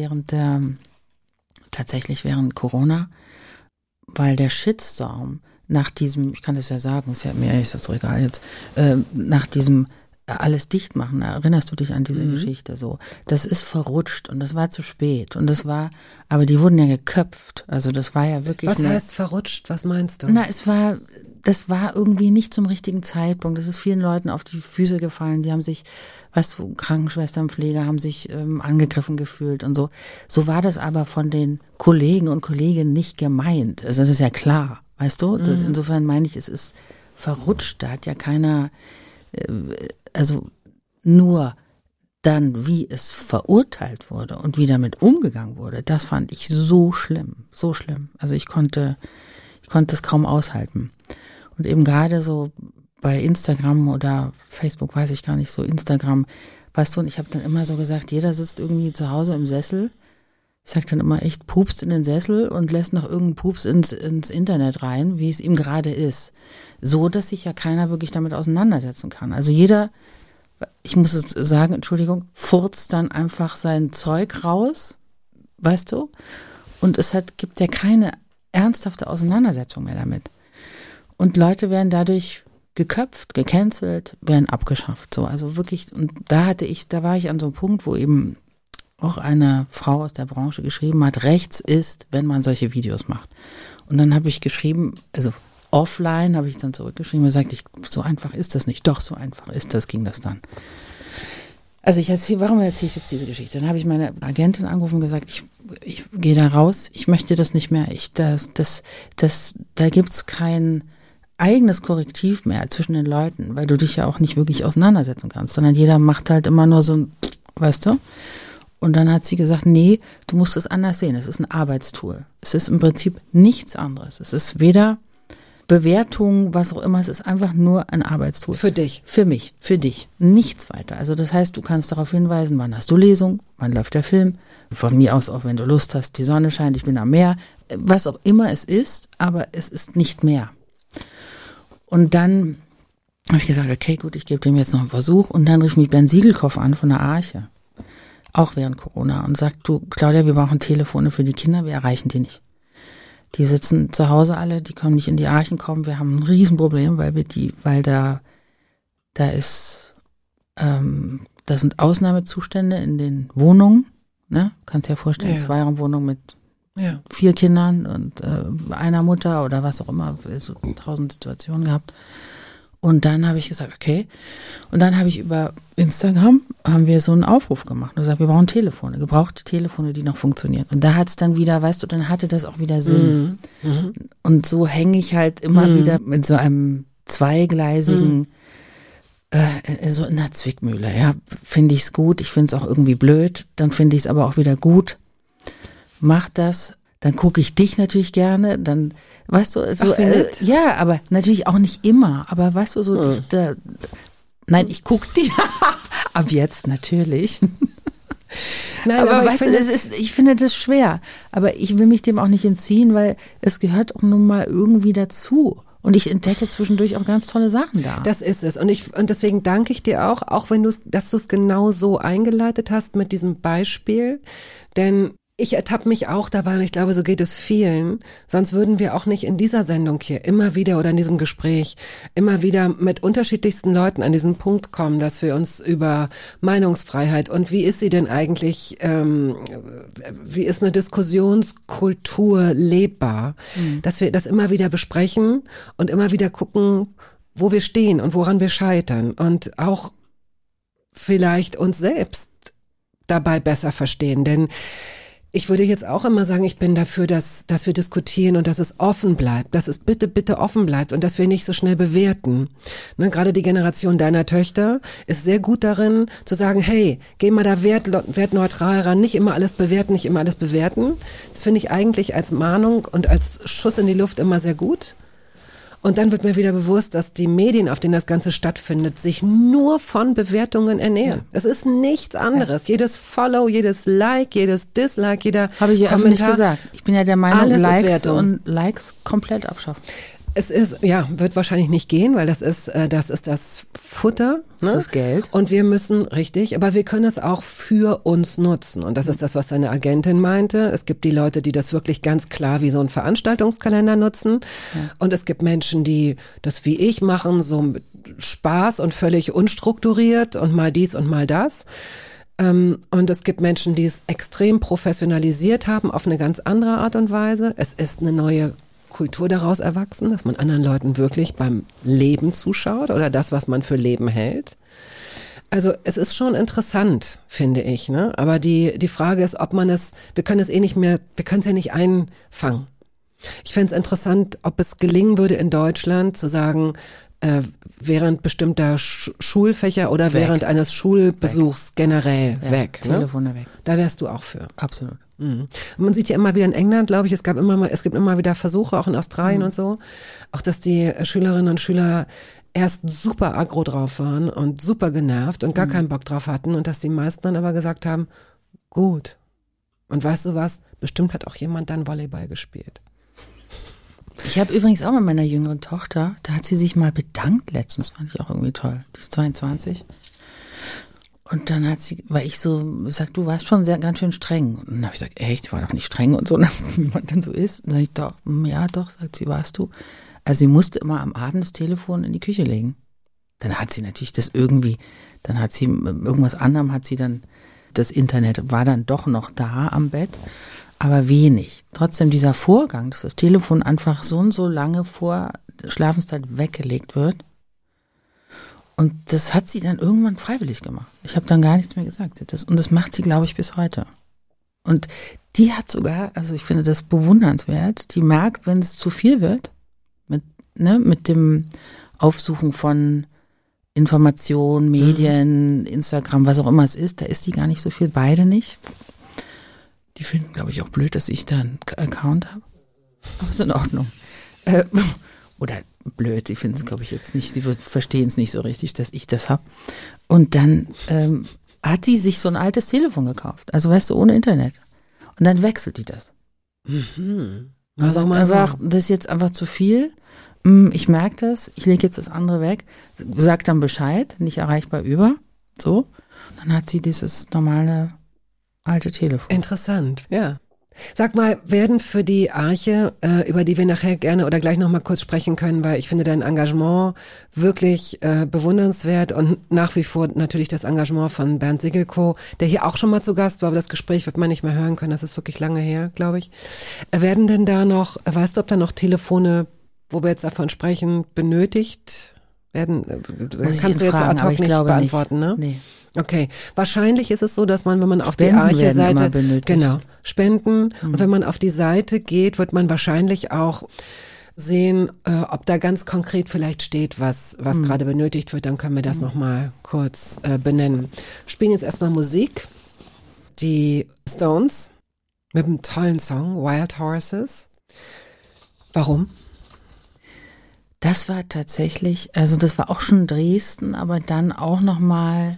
tatsächlich während Corona, weil der Shitstorm nach diesem, ich kann das ja sagen, mir ist das doch egal jetzt, nach diesem alles dicht machen, erinnerst du dich an diese Geschichte so? Das ist verrutscht und das war zu spät und aber die wurden ja geköpft, also das war ja wirklich. Was heißt verrutscht? Was meinst du? Na, das war irgendwie nicht zum richtigen Zeitpunkt. Das ist vielen Leuten auf die Füße gefallen. Die haben sich, weißt du, Krankenschwestern, Pfleger haben sich angegriffen gefühlt und so. So war das aber von den Kollegen und Kolleginnen nicht gemeint. Also das ist ja klar, weißt du? Insofern meine ich, es ist verrutscht. Da hat ja keiner, also nur dann, wie es verurteilt wurde und wie damit umgegangen wurde, das fand ich so schlimm, so schlimm. Also ich konnte es kaum aushalten. Und eben gerade so bei Instagram oder Facebook, weiß ich gar nicht, so Instagram, weißt du, und ich habe dann immer so gesagt, jeder sitzt irgendwie zu Hause im Sessel. Ich sag dann immer echt, pupst in den Sessel und lässt noch irgendeinen Pups ins Internet rein, wie es ihm gerade ist. So, dass sich ja keiner wirklich damit auseinandersetzen kann. Also jeder, ich muss es sagen, Entschuldigung, furzt dann einfach sein Zeug raus, weißt du? Und gibt ja keine ernsthafte Auseinandersetzung mehr damit. Und Leute werden dadurch geköpft, gecancelt, werden abgeschafft. So, also wirklich, und da war ich an so einem Punkt, wo eben auch eine Frau aus der Branche geschrieben hat, rechts ist, wenn man solche Videos macht. Und dann habe ich geschrieben, also offline habe ich dann zurückgeschrieben und gesagt, so einfach ist das nicht. Doch, so einfach ist das, ging das dann. Also warum erzähle ich jetzt diese Geschichte? Dann habe ich meine Agentin angerufen und gesagt, ich gehe da raus, ich möchte das nicht mehr. Da gibt's kein eigenes Korrektiv mehr zwischen den Leuten, weil du dich ja auch nicht wirklich auseinandersetzen kannst, sondern jeder macht halt immer nur so ein, weißt du? Und dann hat sie gesagt, nee, du musst es anders sehen. Es ist ein Arbeitstool. Es ist im Prinzip nichts anderes. Es ist weder Bewertung, was auch immer, es ist einfach nur ein Arbeitstool. Für dich? Für mich, für dich. Nichts weiter. Also das heißt, du kannst darauf hinweisen, wann hast du Lesung, wann läuft der Film. Von mir aus auch, wenn du Lust hast, die Sonne scheint, ich bin am Meer. Was auch immer es ist, aber es ist nicht mehr. Und dann habe ich gesagt, okay, gut, ich gebe dem jetzt noch einen Versuch. Und dann rief mich Bernd Siegelkopf an von der Arche, auch während Corona, und sagt, du, Claudia, wir brauchen Telefone für die Kinder, wir erreichen die nicht. Die sitzen zu Hause alle, die können nicht in die Archen kommen. Wir haben ein Riesenproblem, weil da sind Ausnahmezustände in den Wohnungen, ne? Kannst dir ja vorstellen, ja. Zweiraumwohnung mit 4 Kindern und einer Mutter oder was auch immer, so 1000 Situationen gehabt. Und dann habe ich gesagt, okay. Und dann habe ich über Instagram, haben wir so einen Aufruf gemacht und gesagt, wir brauchen Telefone, gebrauchte Telefone, die noch funktionieren. Und da hat es dann wieder, weißt du, dann hatte das auch wieder Sinn. Mhm. Und so hänge ich halt immer wieder mit so einem zweigleisigen, so in der Zwickmühle. Ja, finde ich es gut, ich finde es auch irgendwie blöd, dann finde ich es aber auch wieder gut. Mach das, Dann gucke ich dich natürlich gerne, dann, weißt du, so, Ach, ja, aber natürlich auch nicht immer, aber weißt du, so, nein, ich gucke dich, ab jetzt natürlich. Nein, aber weißt du, ich finde das schwer, aber ich will mich dem auch nicht entziehen, weil es gehört auch nun mal irgendwie dazu. Und ich entdecke zwischendurch auch ganz tolle Sachen da. Das ist es. Und deswegen danke ich dir auch wenn dass du es genau so eingeleitet hast mit diesem Beispiel. Denn ich ertappe mich auch dabei und ich glaube, so geht es vielen. Sonst würden wir auch nicht in dieser Sendung hier immer wieder oder in diesem Gespräch immer wieder mit unterschiedlichsten Leuten an diesen Punkt kommen, dass wir uns über Meinungsfreiheit und wie ist sie denn eigentlich, wie ist eine Diskussionskultur lebbar, dass wir das immer wieder besprechen und immer wieder gucken, wo wir stehen und woran wir scheitern und auch vielleicht uns selbst dabei besser verstehen, denn ich würde jetzt auch immer sagen, ich bin dafür, dass wir diskutieren und dass es offen bleibt, dass es bitte offen bleibt und dass wir nicht so schnell bewerten. Ne, gerade die Generation deiner Töchter ist sehr gut darin zu sagen, hey, geh mal da wertneutral ran, nicht immer alles bewerten, nicht immer alles bewerten. Das finde ich eigentlich als Mahnung und als Schuss in die Luft immer sehr gut. Und dann wird mir wieder bewusst, dass die Medien, auf denen das Ganze stattfindet, sich nur von Bewertungen ernähren. Ja. Es ist nichts anderes. Ja. Jedes Follow, jedes Like, jedes Dislike, jeder Habe ich ja öffentlich gesagt. Ich bin ja der Meinung, Likes komplett abschaffen. Es ist, ja, wird wahrscheinlich nicht gehen, weil das ist das Futter. Ne? Das ist Geld. Und wir müssen, richtig, aber wir können es auch für uns nutzen. Und das ist das, was deine Agentin meinte. Es gibt die Leute, die das wirklich ganz klar wie so ein Veranstaltungskalender nutzen. Ja. Und es gibt Menschen, die das wie ich machen, so mit Spaß und völlig unstrukturiert und mal dies und mal das. Und es gibt Menschen, die es extrem professionalisiert haben auf eine ganz andere Art und Weise. Es ist eine neue Kultur daraus erwachsen, dass man anderen Leuten wirklich beim Leben zuschaut oder das, was man für Leben hält. Also es ist schon interessant, finde ich, ne? Aber die Frage ist, ob man wir können es ja nicht einfangen. Ich fände es interessant, ob es gelingen würde in Deutschland zu sagen, während bestimmter Schulfächer oder während eines Schulbesuchs generell weg. Telefone ne? weg. Da wärst du auch für. Absolut. Mhm. Man sieht ja immer wieder in England, glaube ich, es gibt immer wieder Versuche, auch in Australien und so, auch dass die Schülerinnen und Schüler erst super aggro drauf waren und super genervt und gar keinen Bock drauf hatten und dass die meisten dann aber gesagt haben, gut. Und weißt du was? Bestimmt hat auch jemand dann Volleyball gespielt. Ich habe übrigens auch mit meiner jüngeren Tochter, da hat sie sich mal bedankt letztens, fand ich auch irgendwie toll. Die ist 22. Und dann hat sie, weil ich so gesagt, du warst schon ganz schön streng. Und dann habe ich gesagt, echt, ich war doch nicht streng und so, wie man dann so ist. Und dann sage ich, doch, ja doch, sagt sie, warst du. Also sie musste immer am Abend das Telefon in die Küche legen. Dann hat sie natürlich das irgendwie, dann hat sie irgendwas anderem, hat sie dann, das Internet war dann doch noch da am Bett, aber wenig. Trotzdem dieser Vorgang, dass das Telefon einfach so und so lange vor Schlafenszeit weggelegt wird. Und das hat sie dann irgendwann freiwillig gemacht. Ich habe dann gar nichts mehr gesagt. Und das macht sie, glaube ich, bis heute. Und die hat sogar, also ich finde das bewundernswert, die merkt, wenn es zu viel wird, mit dem Aufsuchen von Informationen, Medien, Instagram, was auch immer es ist, da ist die gar nicht so viel, beide nicht. Die finden, glaube ich, auch blöd, dass ich da einen Account habe. Aber ist in Ordnung. Oder blöd, sie finden es, glaube ich, jetzt nicht, sie verstehen es nicht so richtig, dass ich das habe. Und dann hat die sich so ein altes Telefon gekauft, also weißt du, ohne Internet. Und dann wechselt die das. Was auch mal einfach, das ist jetzt einfach zu viel. Ich merke das, ich lege jetzt das andere weg, sag dann Bescheid, nicht erreichbar über, so. Dann hat sie dieses normale alte Telefon. Interessant, ja. Sag mal, werden für die Arche, über die wir nachher gerne oder gleich nochmal kurz sprechen können, weil ich finde dein Engagement wirklich bewundernswert und nach wie vor natürlich das Engagement von Bernd Sigelko, der hier auch schon mal zu Gast war, aber das Gespräch wird man nicht mehr hören können, das ist wirklich lange her, glaube ich. Werden denn da noch, weißt du, ob da noch Telefone, wo wir jetzt davon sprechen, benötigt werden? Kannst du jetzt ad hoc nicht beantworten, nicht. Ne? Nee. Okay, wahrscheinlich ist es so, dass man, wenn man auf Spenden die Arche-Seite, genau, Spenden, und wenn man auf die Seite geht, wird man wahrscheinlich auch sehen, ob da ganz konkret vielleicht steht, was gerade benötigt wird, dann können wir das nochmal kurz benennen. Spielen jetzt erstmal Musik, die Stones Mit einem tollen Song, Wild Horses. Warum? Das war tatsächlich, also das war auch schon Dresden, aber dann auch nochmal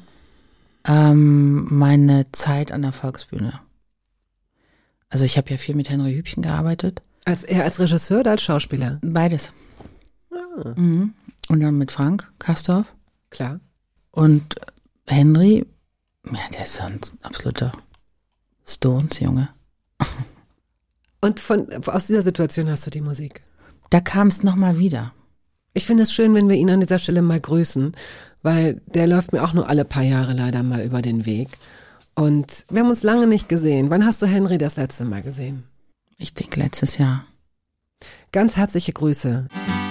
meine Zeit an der Volksbühne. Also ich habe ja viel mit Henry Hübchen gearbeitet. Als Regisseur oder als Schauspieler? Beides. Mhm. Und dann mit Frank Kastorf. Klar. Und Henry, ja, der ist ein absoluter Stones-Junge. Und aus dieser Situation hast du die Musik? Da kam es nochmal wieder. Ich finde es schön, wenn wir ihn an dieser Stelle mal grüßen, weil der läuft mir auch nur alle paar Jahre leider mal über den Weg. Und wir haben uns lange nicht gesehen. Wann hast du Henry das letzte Mal gesehen? Ich denke letztes Jahr. Ganz herzliche Grüße.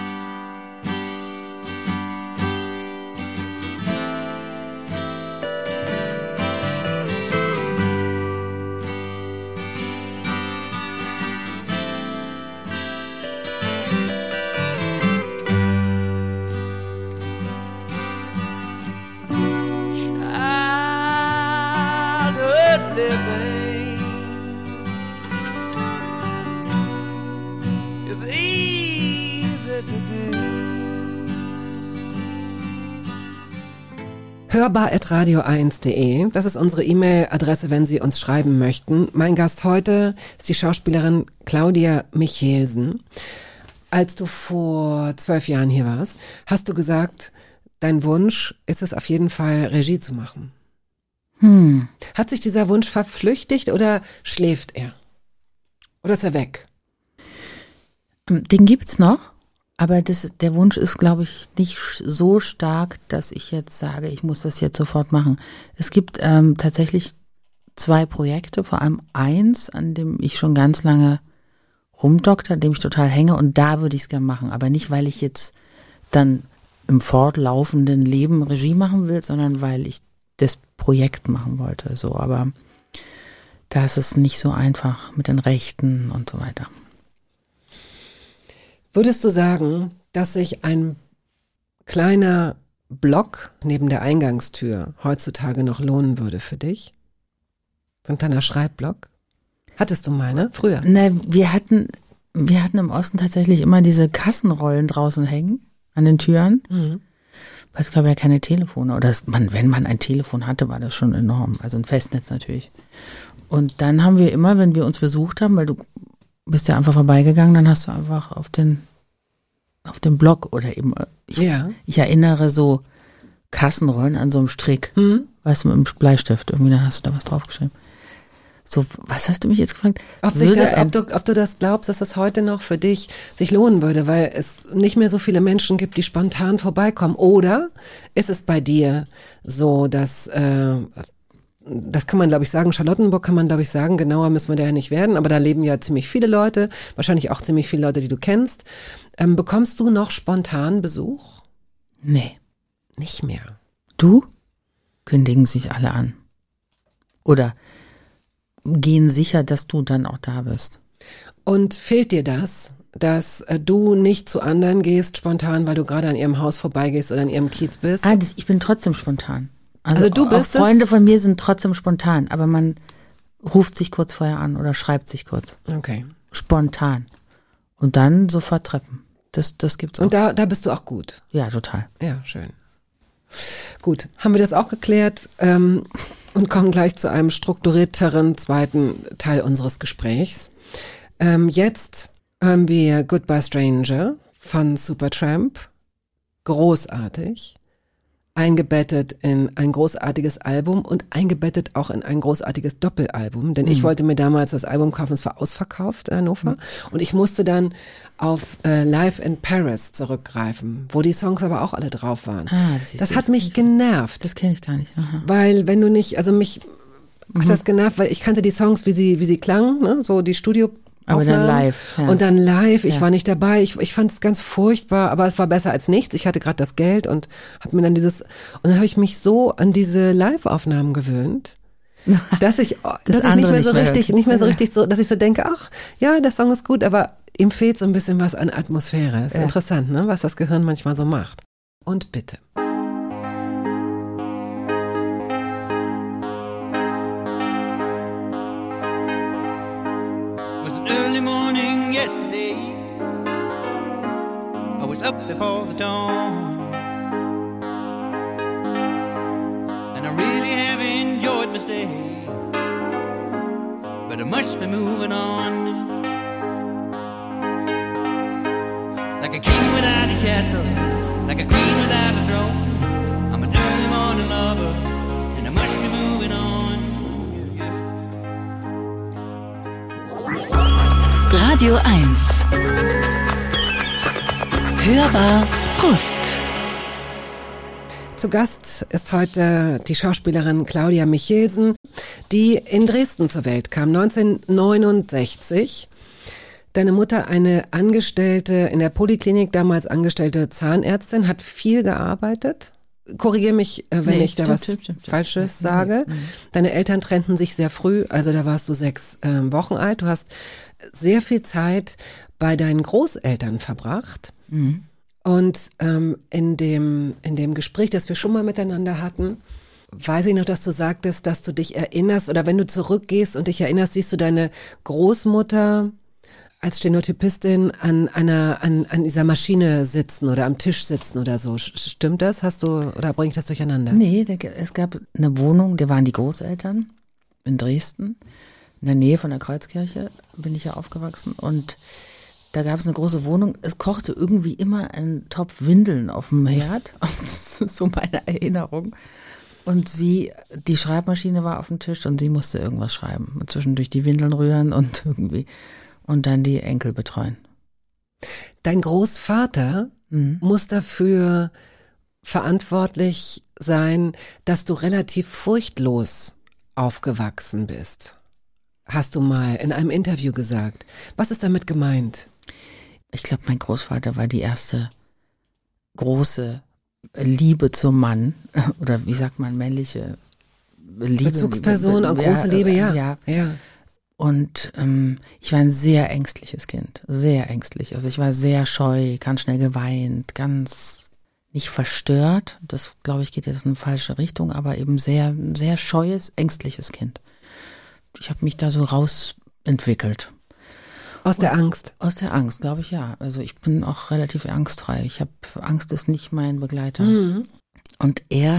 hörbar@radio1.de. Das ist unsere E-Mail-Adresse, wenn Sie uns schreiben möchten. Mein Gast heute ist die Schauspielerin Claudia Michelsen. Als du vor 12 Jahren hier warst, hast du gesagt, dein Wunsch ist es auf jeden Fall, Regie zu machen. Hat sich dieser Wunsch verflüchtigt oder schläft er? Oder ist er weg? Den gibt's noch. Aber der Wunsch ist, glaube ich, nicht so stark, dass ich jetzt sage, ich muss das jetzt sofort machen. Es gibt tatsächlich 2 Projekte, vor allem eins, an dem ich schon ganz lange rumdokter, an dem ich total hänge, und da würde ich es gerne machen. Aber nicht, weil ich jetzt dann im fortlaufenden Leben Regie machen will, sondern weil ich das Projekt machen wollte. So, aber da ist es nicht so einfach mit den Rechten und so weiter. Würdest du sagen, dass sich ein kleiner Block neben der Eingangstür heutzutage noch lohnen würde für dich? So ein kleiner Schreibblock? Hattest du mal, ne? Früher? Ne, wir hatten im Osten tatsächlich immer diese Kassenrollen draußen hängen an den Türen. Weil es gab ja keine Telefone. Oder wenn man ein Telefon hatte, war das schon enorm. Also ein Festnetz natürlich. Und dann haben wir immer, wenn wir uns besucht haben, weil du bist ja einfach vorbeigegangen, dann hast du einfach auf den Block oder eben, ich erinnere so Kassenrollen an so einem Strick, weißt du, mit einem Bleistift irgendwie, dann hast du da was draufgeschrieben. So, was hast du mich jetzt gefragt? Ob du das glaubst, dass das heute noch für dich sich lohnen würde, weil es nicht mehr so viele Menschen gibt, die spontan vorbeikommen. Oder ist es bei dir so, dass das kann man, glaube ich, sagen, Charlottenburg kann man, glaube ich, sagen, genauer müssen wir da ja nicht werden, aber da leben ja ziemlich viele Leute, wahrscheinlich auch ziemlich viele Leute, die du kennst. Bekommst du noch spontan Besuch? Nee. Nicht mehr. Du? Kündigen sich alle an. Oder gehen sicher, dass du dann auch da bist. Und fehlt dir das, dass du nicht zu anderen gehst spontan, weil du gerade an ihrem Haus vorbeigehst oder an ihrem Kiez bist? Ich bin trotzdem spontan. Also du bist auch Freunde von mir sind trotzdem spontan, aber man ruft sich kurz vorher an oder schreibt sich kurz. Okay. Spontan. Und dann sofort treffen. Das gibt's auch. Und da bist du auch gut? Ja, total. Ja, schön. Gut, haben wir das auch geklärt und kommen gleich zu einem strukturierteren zweiten Teil unseres Gesprächs. Jetzt hören wir Goodbye Stranger von Supertramp. Großartig. Eingebettet in ein großartiges Album und eingebettet auch in ein großartiges Doppelalbum. Denn ich wollte mir damals das Album kaufen, es war ausverkauft in Hannover. Und ich musste dann auf Live in Paris zurückgreifen, wo die Songs aber auch alle drauf waren. Das hat mich genervt. Das kenne ich gar nicht. Aha. Weil wenn du nicht, also mich hat das genervt, weil ich kannte die Songs, wie sie klangen, ne? So die Studio. Aber dann live. Ja. Und dann live, ich war nicht dabei, ich fand es ganz furchtbar, aber es war besser als nichts. Ich hatte gerade das Geld und habe mir dann und dann habe ich mich so an diese Live-Aufnahmen gewöhnt, dass ich nicht mehr so richtig so, dass ich so denke, ach, ja, der Song ist gut, aber ihm fehlt so ein bisschen was an Atmosphäre. Ist interessant, ne, was das Gehirn manchmal so macht. Und bitte. Was an early morning yesterday. I was up before the dawn, and I really have enjoyed my stay, but I must be moving on. Like a king without a castle, like a queen without a throne, I'm an early morning lover, and I must be moving on. Radio 1. Hörbar Brust. Zu Gast ist heute die Schauspielerin Claudia Michelsen, die in Dresden zur Welt kam, 1969. Deine Mutter, eine Angestellte, in der Poliklinik damals angestellte Zahnärztin, hat viel gearbeitet. Korrigiere mich, wenn ich da was Falsches sage. Deine Eltern trennten sich sehr früh, also da warst du 6 Wochen alt. Du hast sehr viel Zeit bei deinen Großeltern verbracht. Mhm. Und in dem Gespräch, das wir schon mal miteinander hatten, weiß ich noch, dass du sagtest, dass du dich erinnerst, oder wenn du zurückgehst und dich erinnerst, siehst du deine Großmutter als Stenotypistin an dieser Maschine sitzen oder am Tisch sitzen oder so. Stimmt das? Oder bringe ich das durcheinander? Nee, es gab eine Wohnung, da waren die Großeltern in Dresden. In der Nähe von der Kreuzkirche bin ich ja aufgewachsen, und da gab es eine große Wohnung. Es kochte irgendwie immer ein Topf Windeln auf dem Herd. Das ist so meine Erinnerung. Und die Schreibmaschine war auf dem Tisch und sie musste irgendwas schreiben. Und zwischendurch die Windeln rühren und dann die Enkel betreuen. Dein Großvater muss dafür verantwortlich sein, dass du relativ furchtlos aufgewachsen bist. Hast du mal in einem Interview gesagt. Was ist damit gemeint? Ich glaube, mein Großvater war die erste große Liebe zum Mann, oder wie sagt man, männliche Liebe. Bezugsperson, auch große Liebe, ja. Und ich war ein sehr ängstliches Kind, sehr ängstlich. Also ich war sehr scheu, ganz schnell geweint, ganz nicht verstört. Das, glaube ich, geht jetzt in eine falsche Richtung, aber eben sehr, sehr scheues, ängstliches Kind. Ich habe mich da so rausentwickelt. Aus der Angst? Aus der Angst, glaube ich, ja. Also ich bin auch relativ angstfrei. Angst ist nicht mein Begleiter. Mhm. Und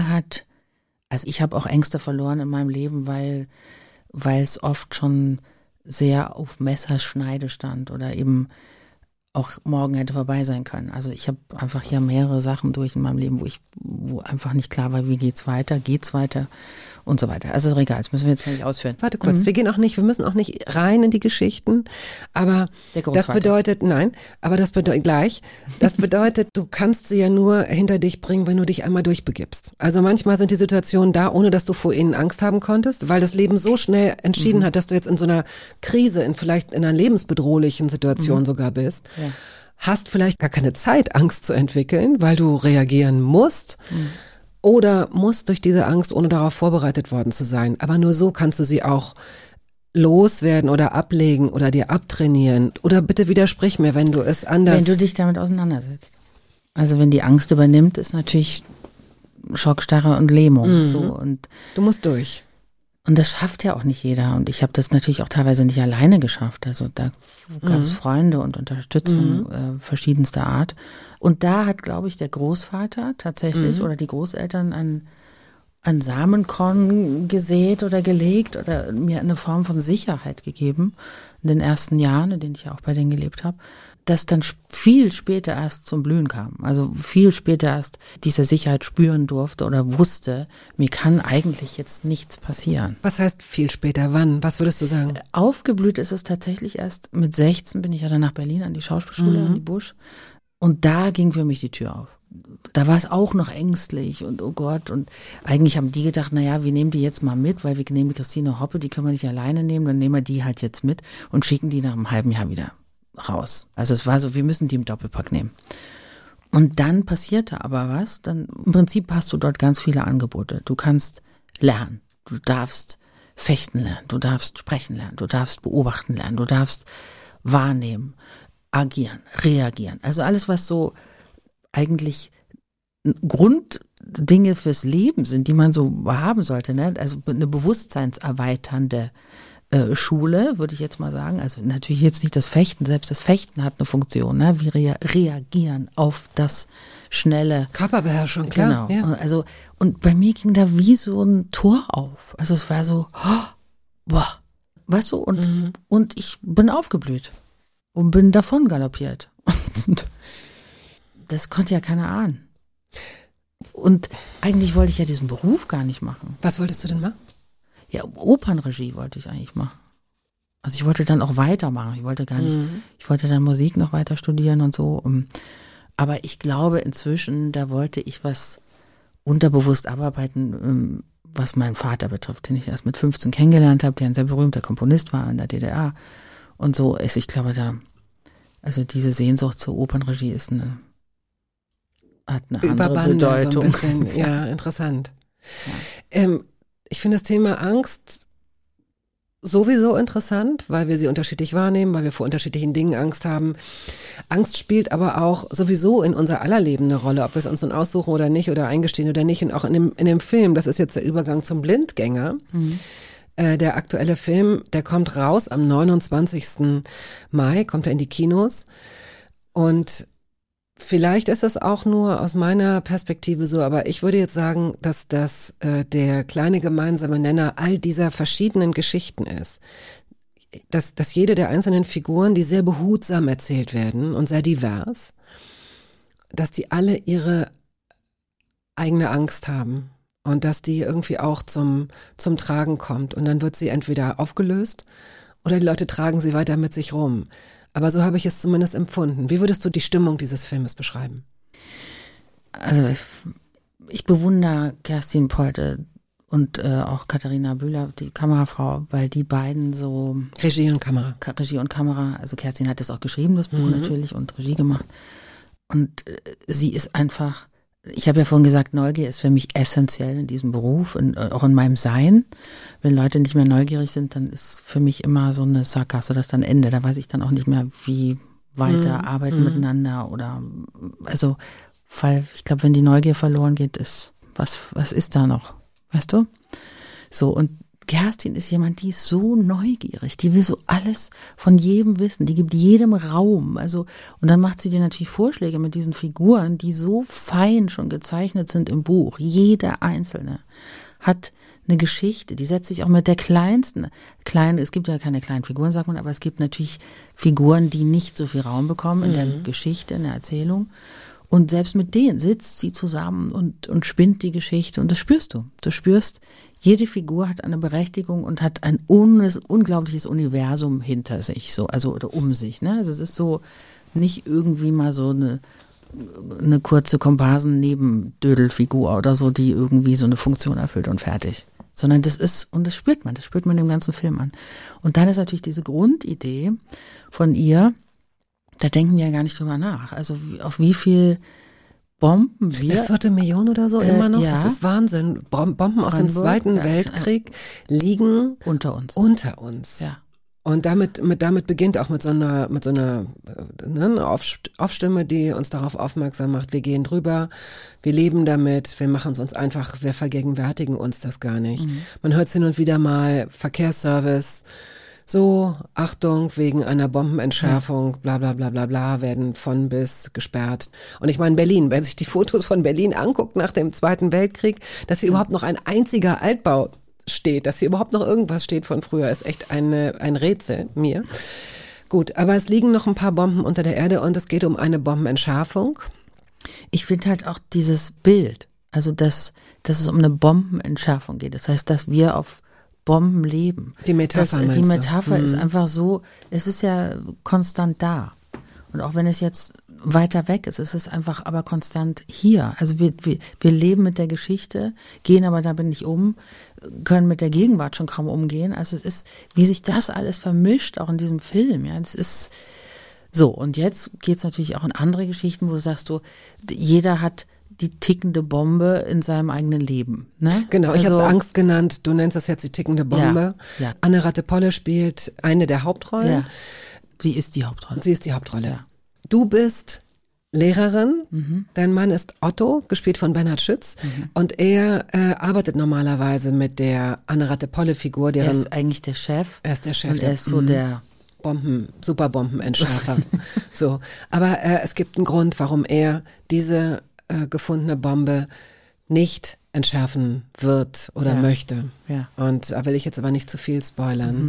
ich habe auch Ängste verloren in meinem Leben, weil es oft schon sehr auf Messerschneide stand oder eben auch morgen hätte vorbei sein können. Also ich habe einfach hier mehrere Sachen durch in meinem Leben, wo einfach nicht klar war, wie geht's weiter und so weiter. Also ist egal, das müssen wir jetzt nicht ausführen. Warte kurz, wir müssen auch nicht rein in die Geschichten, aber das bedeutet, du kannst sie ja nur hinter dich bringen, wenn du dich einmal durchbegibst. Also manchmal sind die Situationen da, ohne dass du vor ihnen Angst haben konntest, weil das Leben so schnell entschieden hat, dass du jetzt in so einer Krise, vielleicht in einer lebensbedrohlichen Situation sogar bist. Ja. Hast vielleicht gar keine Zeit, Angst zu entwickeln, weil du reagieren musst. Oder musst durch diese Angst, ohne darauf vorbereitet worden zu sein. Aber nur so kannst du sie auch loswerden oder ablegen oder dir abtrainieren. Oder bitte widersprich mir, wenn du es anders... Wenn du dich damit auseinandersetzt. Also wenn die Angst übernimmt, ist natürlich Schockstarre und Lähmung. So, und du musst durch. Und das schafft ja auch nicht jeder. Und ich habe das natürlich auch teilweise nicht alleine geschafft. Also da gab es Freunde und Unterstützung verschiedenster Art. Und da hat, glaube ich, der Großvater tatsächlich oder die Großeltern ein Samenkorn gesät oder gelegt oder mir eine Form von Sicherheit gegeben in den ersten Jahren, in denen ich ja auch bei denen gelebt habe, das dann viel später erst zum Blühen kam. Also viel später erst diese Sicherheit spüren durfte oder wusste, mir kann eigentlich jetzt nichts passieren. Was heißt viel später? Wann? Was würdest du sagen? Aufgeblüht ist es tatsächlich erst mit 16, bin ich ja dann nach Berlin an die Schauspielschule, an die Busch. Und da ging für mich die Tür auf. Da war es auch noch ängstlich und oh Gott. Und eigentlich haben die gedacht, naja, wir nehmen die jetzt mal mit, weil wir nehmen die Christine Hoppe, die können wir nicht alleine nehmen, dann nehmen wir die halt jetzt mit und schicken die nach einem halben Jahr wieder raus. Also es war so, wir müssen die im Doppelpack nehmen. Und dann passierte aber was, dann im Prinzip hast du dort ganz viele Angebote. Du kannst lernen, du darfst fechten lernen, du darfst sprechen lernen, du darfst beobachten lernen, du darfst wahrnehmen, agieren, reagieren. Also alles, was so eigentlich Grunddinge fürs Leben sind, die man so haben sollte, ne? Also eine bewusstseinserweiternde Schule, würde ich jetzt mal sagen. Also natürlich jetzt nicht das Fechten, selbst das Fechten hat eine Funktion. Ne? Wir reagieren auf das schnelle. Körperbeherrschung, klar. Genau. Ja. Also, und bei mir ging da wie so ein Tor auf. Also es war so, boah, weißt du, und ich bin aufgeblüht und bin davon galoppiert. Und das konnte ja keiner ahnen. Und eigentlich wollte ich ja diesen Beruf gar nicht machen. Was wolltest du denn machen? Ja, Opernregie wollte ich eigentlich machen. Also ich wollte dann auch weitermachen. Ich wollte dann Musik noch weiter studieren und so. Aber ich glaube inzwischen, da wollte ich was unterbewusst abarbeiten, was meinen Vater betrifft, den ich erst mit 15 kennengelernt habe, der ein sehr berühmter Komponist war in der DDR. Und so ist, ich glaube, also diese Sehnsucht zur Opernregie hat eine andere Bedeutung. So ein bisschen. Ja, interessant. Ja. Ich finde das Thema Angst sowieso interessant, weil wir sie unterschiedlich wahrnehmen, weil wir vor unterschiedlichen Dingen Angst haben. Angst spielt aber auch sowieso in unser aller Leben eine Rolle, ob wir es uns nun aussuchen oder nicht oder eingestehen oder nicht. Und auch in dem Film, das ist jetzt der Übergang zum Blindgänger, der aktuelle Film, der kommt raus am 29. Mai, kommt er in die Kinos. Und vielleicht ist es auch nur aus meiner Perspektive so, aber ich würde jetzt sagen, dass das der kleine gemeinsame Nenner all dieser verschiedenen Geschichten ist. Dass jede der einzelnen Figuren, die sehr behutsam erzählt werden und sehr divers, dass die alle ihre eigene Angst haben und dass die irgendwie auch zum Tragen kommt. Und dann wird sie entweder aufgelöst oder die Leute tragen sie weiter mit sich rum. Aber so habe ich es zumindest empfunden. Wie würdest du die Stimmung dieses Filmes beschreiben? Also ich bewundere Kerstin Polte und auch Katharina Bühler, die Kamerafrau, weil die beiden so... Regie und Kamera. Regie und Kamera. Also Kerstin hat das auch geschrieben, das Buch natürlich, und Regie gemacht. Und sie ist einfach... Ich habe ja vorhin gesagt, Neugier ist für mich essentiell in diesem Beruf, auch in meinem Sein. Wenn Leute nicht mehr neugierig sind, dann ist für mich immer so eine Sackgasse, das ist dann Ende. Da weiß ich dann auch nicht mehr, wie weiter arbeiten miteinander oder, also, weil ich glaube, wenn die Neugier verloren geht, ist, was ist da noch? Weißt du? So, und Kerstin ist jemand, die ist so neugierig, die will so alles von jedem wissen, die gibt jedem Raum, also, und dann macht sie dir natürlich Vorschläge mit diesen Figuren, die so fein schon gezeichnet sind im Buch. Jeder einzelne hat eine Geschichte, die setzt sich auch mit der kleinsten, es gibt ja keine kleinen Figuren, sagt man, aber es gibt natürlich Figuren, die nicht so viel Raum bekommen in der Geschichte, in der Erzählung. Und selbst mit denen sitzt sie zusammen und spinnt die Geschichte und das spürst du. Du spürst, jede Figur hat eine Berechtigung und hat ein unglaubliches Universum hinter sich, so, also oder um sich. Ne? Also es ist so nicht irgendwie mal so eine kurze Komparsen-Nebendödelfigur oder so, die irgendwie so eine Funktion erfüllt und fertig. Sondern das ist, und das spürt man dem ganzen Film an. Und dann ist natürlich diese Grundidee von ihr, da denken wir ja gar nicht drüber nach. Also auf wie viel Bomben wir... 250.000 oder so immer noch? Ja. Das ist Wahnsinn. Bomben aus dem Zweiten Weltkrieg liegen unter uns. Ja. Und damit beginnt auch mit so einer Aufstimme, die uns darauf aufmerksam macht, wir gehen drüber, wir leben damit, wir machen es uns einfach, wir vergegenwärtigen uns das gar nicht. Man hört es hin und wieder mal, Verkehrsservice, so, Achtung, wegen einer Bombenentschärfung, bla bla bla bla bla, werden von bis gesperrt. Und ich meine Berlin, wenn sich die Fotos von Berlin anguckt nach dem Zweiten Weltkrieg, dass hier überhaupt noch ein einziger Altbau steht, dass hier überhaupt noch irgendwas steht von früher, ist echt ein Rätsel mir. Gut, aber es liegen noch ein paar Bomben unter der Erde und es geht um eine Bombenentschärfung. Ich finde halt auch dieses Bild, also dass es um eine Bombenentschärfung geht. Das heißt, dass wir auf Bomben leben. Die Metapher meinst du? Die Metapher ist einfach so, es ist ja konstant da. Und auch wenn es jetzt weiter weg ist es einfach aber konstant hier. Also wir leben mit der Geschichte, gehen aber damit nicht um, können mit der Gegenwart schon kaum umgehen. Also es ist, wie sich das alles vermischt, auch in diesem Film. Ja, das ist so. Und jetzt geht es natürlich auch in andere Geschichten, wo du sagst, jeder hat die tickende Bombe in seinem eigenen Leben. Ne? Genau, ich habe es Angst genannt, du nennst das jetzt die tickende Bombe. Ja. Anne Rattepolle spielt eine der Hauptrollen. Ja. Sie ist die Hauptrolle. Ja. Ja. Du bist Lehrerin. Dein Mann ist Otto, gespielt von Bernhard Schütz. Und er arbeitet normalerweise mit der Anne-Ratte-Polle-Figur. Er ist eigentlich der Chef. Er ist der Chef. Und er ist so der Superbombenentschärfer. So. Aber es gibt einen Grund, warum er diese gefundene Bombe nicht entschärfen wird oder möchte. Ja. Und da will ich jetzt aber nicht zu viel spoilern.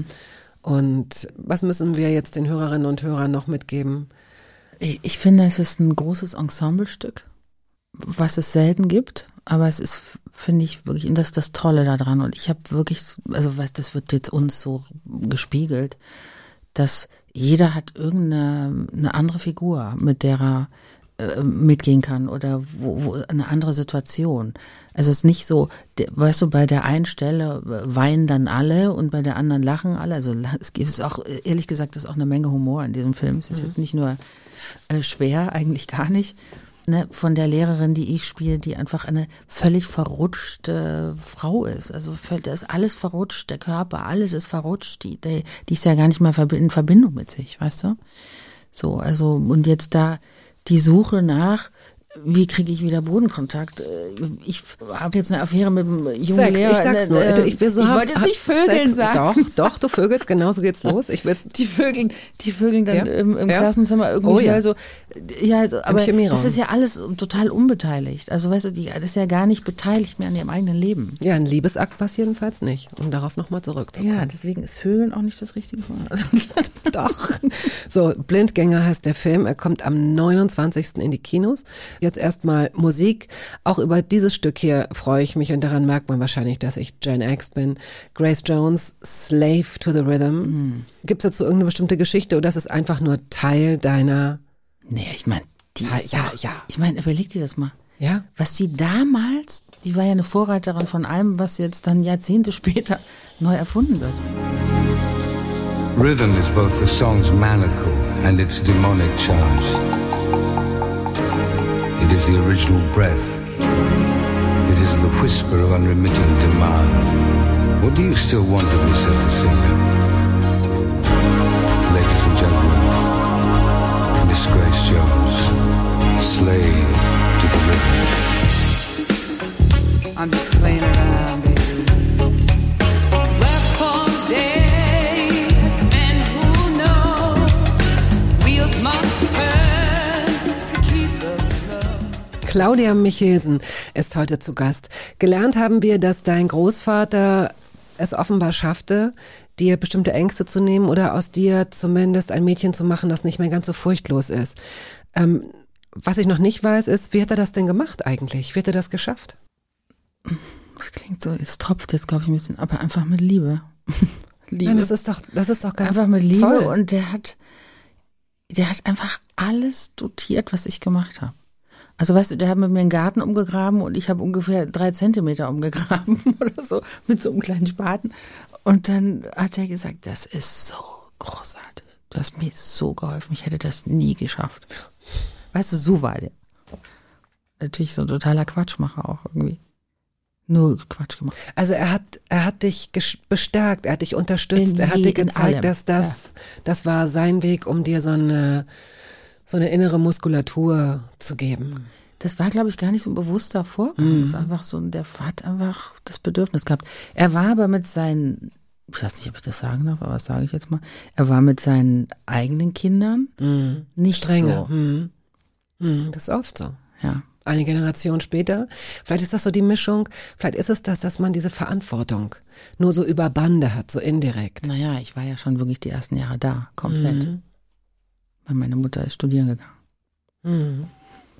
Und was müssen wir jetzt den Hörerinnen und Hörern noch mitgeben? Ich finde, es ist ein großes Ensemblestück, was es selten gibt. Aber es ist, finde ich, wirklich, und das ist das Tolle daran. Und ich habe wirklich, also das wird jetzt uns so gespiegelt, dass jeder hat irgendeine andere Figur, mit der er mitgehen kann oder wo eine andere Situation. Also es ist nicht so, weißt du, bei der einen Stelle weinen dann alle und bei der anderen lachen alle. Also es gibt auch, ehrlich gesagt, ist auch eine Menge Humor in diesem Film. Es ist jetzt nicht nur schwer, eigentlich gar nicht. Ne, von der Lehrerin, die ich spiele, die einfach eine völlig verrutschte Frau ist. Also da ist alles verrutscht, der Körper, alles ist verrutscht. Die ist ja gar nicht mehr in Verbindung mit sich, weißt du? So, also, und jetzt da die Suche nach, wie kriege ich wieder Bodenkontakt? Ich habe jetzt eine Affäre mit einem jungen Lehrer. Ich sag's nur. Ich wollte jetzt nicht Vögeln sagen. Doch, du vögelst, genau so geht's los. Die Vögeln dann im Klassenzimmer irgendwie. Ja. Also, aber das ist ja alles total unbeteiligt. Also weißt du, das ist ja gar nicht beteiligt mehr an ihrem eigenen Leben. Ja, ein Liebesakt war es jedenfalls nicht, um darauf nochmal zurückzukommen. Ja, deswegen ist Vögeln auch nicht das richtige Wort. Doch. So, Blindgänger heißt der Film. Er kommt am 29. in die Kinos. Jetzt erstmal Musik. Auch über dieses Stück hier freue ich mich und daran merkt man wahrscheinlich, dass ich Gen X bin. Grace Jones, Slave to the Rhythm. Gibt es dazu irgendeine bestimmte Geschichte oder ist es einfach nur Teil deiner... Nee, ich meine, ja. Ich meine, überleg dir das mal. Ja. Was die damals, die war ja eine Vorreiterin von allem, was jetzt dann Jahrzehnte später neu erfunden wird. Rhythm is both the song's manacle and its demonic charge. It is the original breath. It is the whisper of unremitting demand. What do you still want of me, says the singer? Ladies and gentlemen, Miss Grace Jones, slave to the rhythm. I'm just playing around, baby. Left for days, men who know wheels must turn to keep the flow. Claudia Michelsen ist heute zu Gast. Gelernt haben wir, dass dein Großvater es offenbar schaffte, dir bestimmte Ängste zu nehmen oder aus dir zumindest ein Mädchen zu machen, das nicht mehr ganz so furchtlos ist. Was ich noch nicht weiß, ist, wie hat er das denn gemacht eigentlich? Wie hat er das geschafft? Das klingt so, es tropft jetzt, glaube ich, ein bisschen, aber einfach mit Liebe. Liebe. Nein, das ist doch ganz einfach mit Liebe toll. Und der hat einfach alles dotiert, was ich gemacht habe. Also weißt du, der hat mit mir einen Garten umgegraben und ich habe ungefähr 3 Zentimeter umgegraben oder so mit so einem kleinen Spaten. Und dann hat er gesagt, das ist so großartig. Du hast mir so geholfen, ich hätte das nie geschafft. Weißt du, so war der. Natürlich so ein totaler Quatschmacher auch irgendwie. Nur Quatsch gemacht. Also er hat dich bestärkt, er hat dich unterstützt, er hat dir gezeigt, dass das war sein Weg, um dir so eine innere Muskulatur zu geben. Das war, glaube ich, gar nicht so ein bewusster Vorgang. Es ist einfach so, der hat einfach das Bedürfnis gehabt. Er war aber mit seinen, ich weiß nicht, ob ich das sagen darf, aber das sage ich jetzt mal, er war mit seinen eigenen Kindern nicht strenger. So. Das ist oft so. Ja. Eine Generation später, vielleicht ist das so die Mischung, vielleicht ist es das, dass man diese Verantwortung nur so über Bande hat, so indirekt. Naja, ich war ja schon wirklich die ersten Jahre da, komplett. Weil meine Mutter ist studieren gegangen.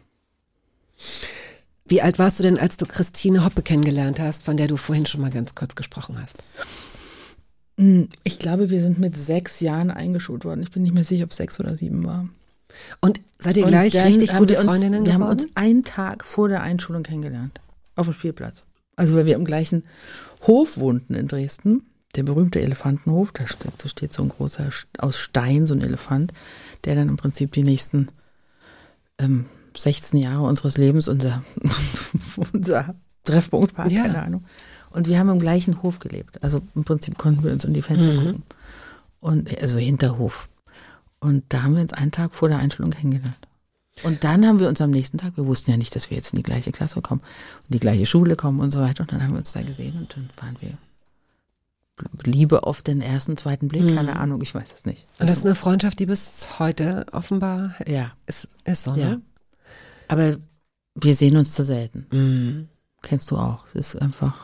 Wie alt warst du denn, als du Christine Hoppe kennengelernt hast, von der du vorhin schon mal ganz kurz gesprochen hast? Ich glaube, wir sind mit 6 Jahren eingeschult worden. Ich bin nicht mehr sicher, ob es 6 oder 7 war. Und seid ihr gleich richtig gute Freundinnen geworden? Wir haben uns einen Tag vor der Einschulung kennengelernt. Auf dem Spielplatz. Also weil wir im gleichen Hof wohnten in Dresden. Der berühmte Elefantenhof. Da steht so ein großer, aus Stein, so ein Elefant, der dann im Prinzip die nächsten 16 Jahre unseres Lebens unser Treffpunkt war, keine Ahnung. Und wir haben im gleichen Hof gelebt. Also im Prinzip konnten wir uns in die Fenster gucken. Und, also Hinterhof. Und da haben wir uns einen Tag vor der Einschulung kennengelernt. Und dann haben wir uns am nächsten Tag, wir wussten ja nicht, dass wir jetzt in die gleiche Klasse kommen und die gleiche Schule kommen und so weiter. Und dann haben wir uns da gesehen und dann waren wir Liebe auf den ersten, zweiten Blick, keine Ahnung, ich weiß es nicht. Und das ist eine Freundschaft, die bis heute offenbar Ja. ist so, Ja. ne? Aber wir sehen uns zu selten. Kennst du auch. Es ist einfach.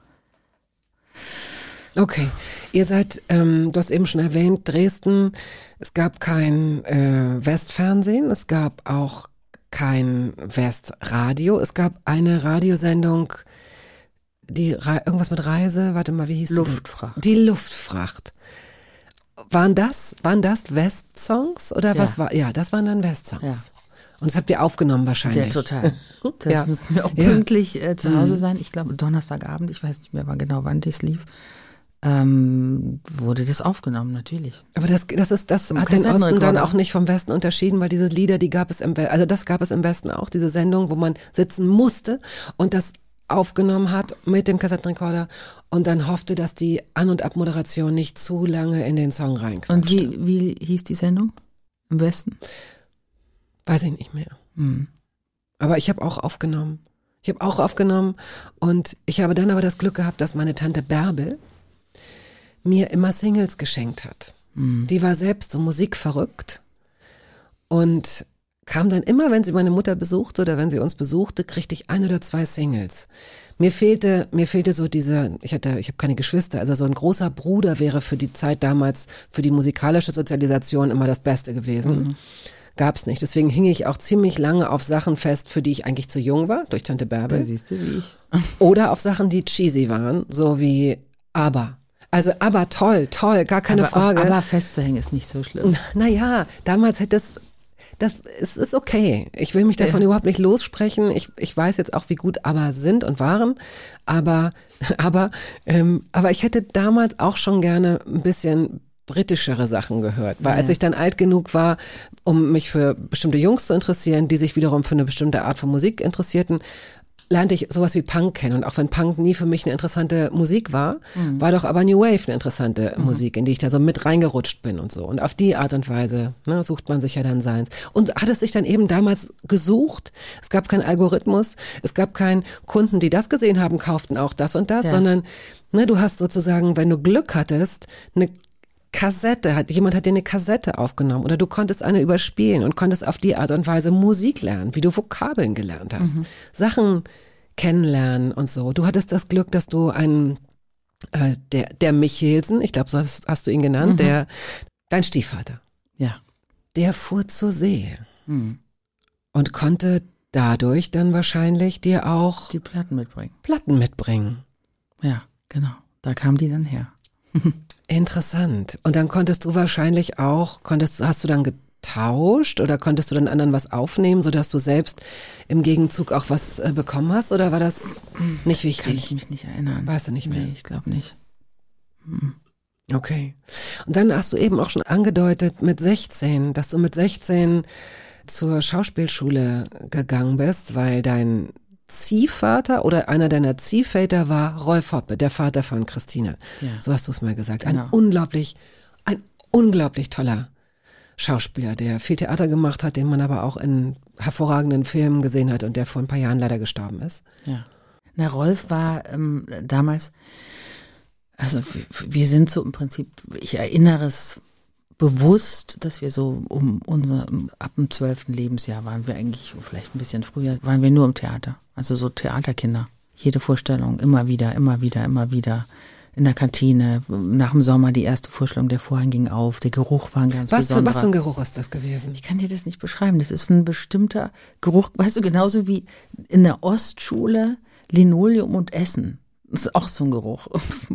Okay, ihr seid, du hast eben schon erwähnt, Dresden, es gab kein Westfernsehen, es gab auch kein Westradio, es gab eine Radiosendung, die irgendwas mit Reise, warte mal, wie hieß Luftfracht. die? Die Luftfracht. Waren das West-Songs oder Ja. was war? Ja, das waren dann West-Songs. Ja. Und das habt ihr aufgenommen wahrscheinlich. Ja, total. Das Ja. müssten wir auch Ja. pünktlich zu Hause sein. Ich glaube, Donnerstagabend, ich weiß nicht mehr genau, wann das lief, wurde das aufgenommen, natürlich. Aber das hat den Osten dann Kassettenrekorder. auch nicht vom Westen unterschieden, weil diese Lieder, die gab es das gab es im Westen auch, diese Sendung, wo man sitzen musste und das aufgenommen hat mit dem Kassettenrekorder und dann hoffte, dass die An- und Abmoderation nicht zu lange in den Song reinquatschte. Und wie hieß die Sendung im Westen? Weiß ich nicht mehr. Aber ich habe auch aufgenommen. Und ich habe dann aber das Glück gehabt, dass meine Tante Bärbel mir immer Singles geschenkt hat. Die war selbst so musikverrückt und kam dann immer, wenn sie meine Mutter besuchte oder wenn sie uns besuchte, kriegte ich 1 oder 2 Singles. Mir fehlte so ich habe keine Geschwister, also so ein großer Bruder wäre für die Zeit damals, für die musikalische Sozialisation immer das Beste gewesen. Gab's nicht. Deswegen hing ich auch ziemlich lange auf Sachen fest, für die ich eigentlich zu jung war, durch Tante Bärbel. Da siehst du, wie ich. Oder auf Sachen, die cheesy waren, so wie ABBA. Also ABBA, toll, gar keine Frage. Aber festzuhängen ist nicht so schlimm. Naja, damals hätte es ist okay. Ich will mich davon überhaupt nicht lossprechen. Ich weiß jetzt auch, wie gut ABBA sind und waren. Aber ich hätte damals auch schon gerne ein bisschen britischere Sachen gehört. Weil als ich dann alt genug war, um mich für bestimmte Jungs zu interessieren, die sich wiederum für eine bestimmte Art von Musik interessierten, lernte ich sowas wie Punk kennen. Und auch wenn Punk nie für mich eine interessante Musik war, war doch aber New Wave eine interessante Musik, in die ich da so mit reingerutscht bin und so. Und auf die Art und Weise sucht man sich ja dann seins. Und hat es sich dann eben damals gesucht. Es gab keinen Algorithmus, es gab keinen Kunden, die das gesehen haben, kauften auch das und das, sondern du hast sozusagen, wenn du Glück hattest, eine Kassette, jemand hat dir eine Kassette aufgenommen oder du konntest eine überspielen und konntest auf die Art und Weise Musik lernen, wie du Vokabeln gelernt hast, Sachen kennenlernen und so. Du hattest das Glück, dass du der Michelsen, ich glaube, so hast du ihn genannt, dein Stiefvater, der fuhr zur See und konnte dadurch dann wahrscheinlich dir auch Die Platten mitbringen. Ja, genau. Da kamen die dann her. Interessant. Und dann konntest du wahrscheinlich auch, hast du dann getauscht oder konntest du dann anderen was aufnehmen, sodass du selbst im Gegenzug auch was bekommen hast? Oder war das nicht wichtig? Kann ich mich nicht erinnern. Weißt du nicht mehr? Nee, ich glaube nicht. Okay. Und dann hast du eben auch schon angedeutet dass du mit 16 zur Schauspielschule gegangen bist, weil dein Ziehvater oder einer deiner Ziehväter war Rolf Hoppe, der Vater von Christine. Ja. So hast du es mal gesagt. Genau. Ein unglaublich toller Schauspieler, der viel Theater gemacht hat, den man aber auch in hervorragenden Filmen gesehen hat und der vor ein paar Jahren leider gestorben ist. Ja. Na, Rolf war damals, also wir sind so im Prinzip, ich erinnere es bewusst, dass wir so ab dem 12. Lebensjahr waren wir eigentlich, vielleicht ein bisschen früher, waren wir nur im Theater. Also so Theaterkinder. Jede Vorstellung, immer wieder. In der Kantine, nach dem Sommer die erste Vorstellung, der Vorhang ging auf, der Geruch war ein ganz besonderer. Was für ein Geruch ist das gewesen? Ich kann dir das nicht beschreiben. Das ist ein bestimmter Geruch, weißt du, genauso wie in der Ostschule Linoleum und Essen. Das ist auch so ein Geruch.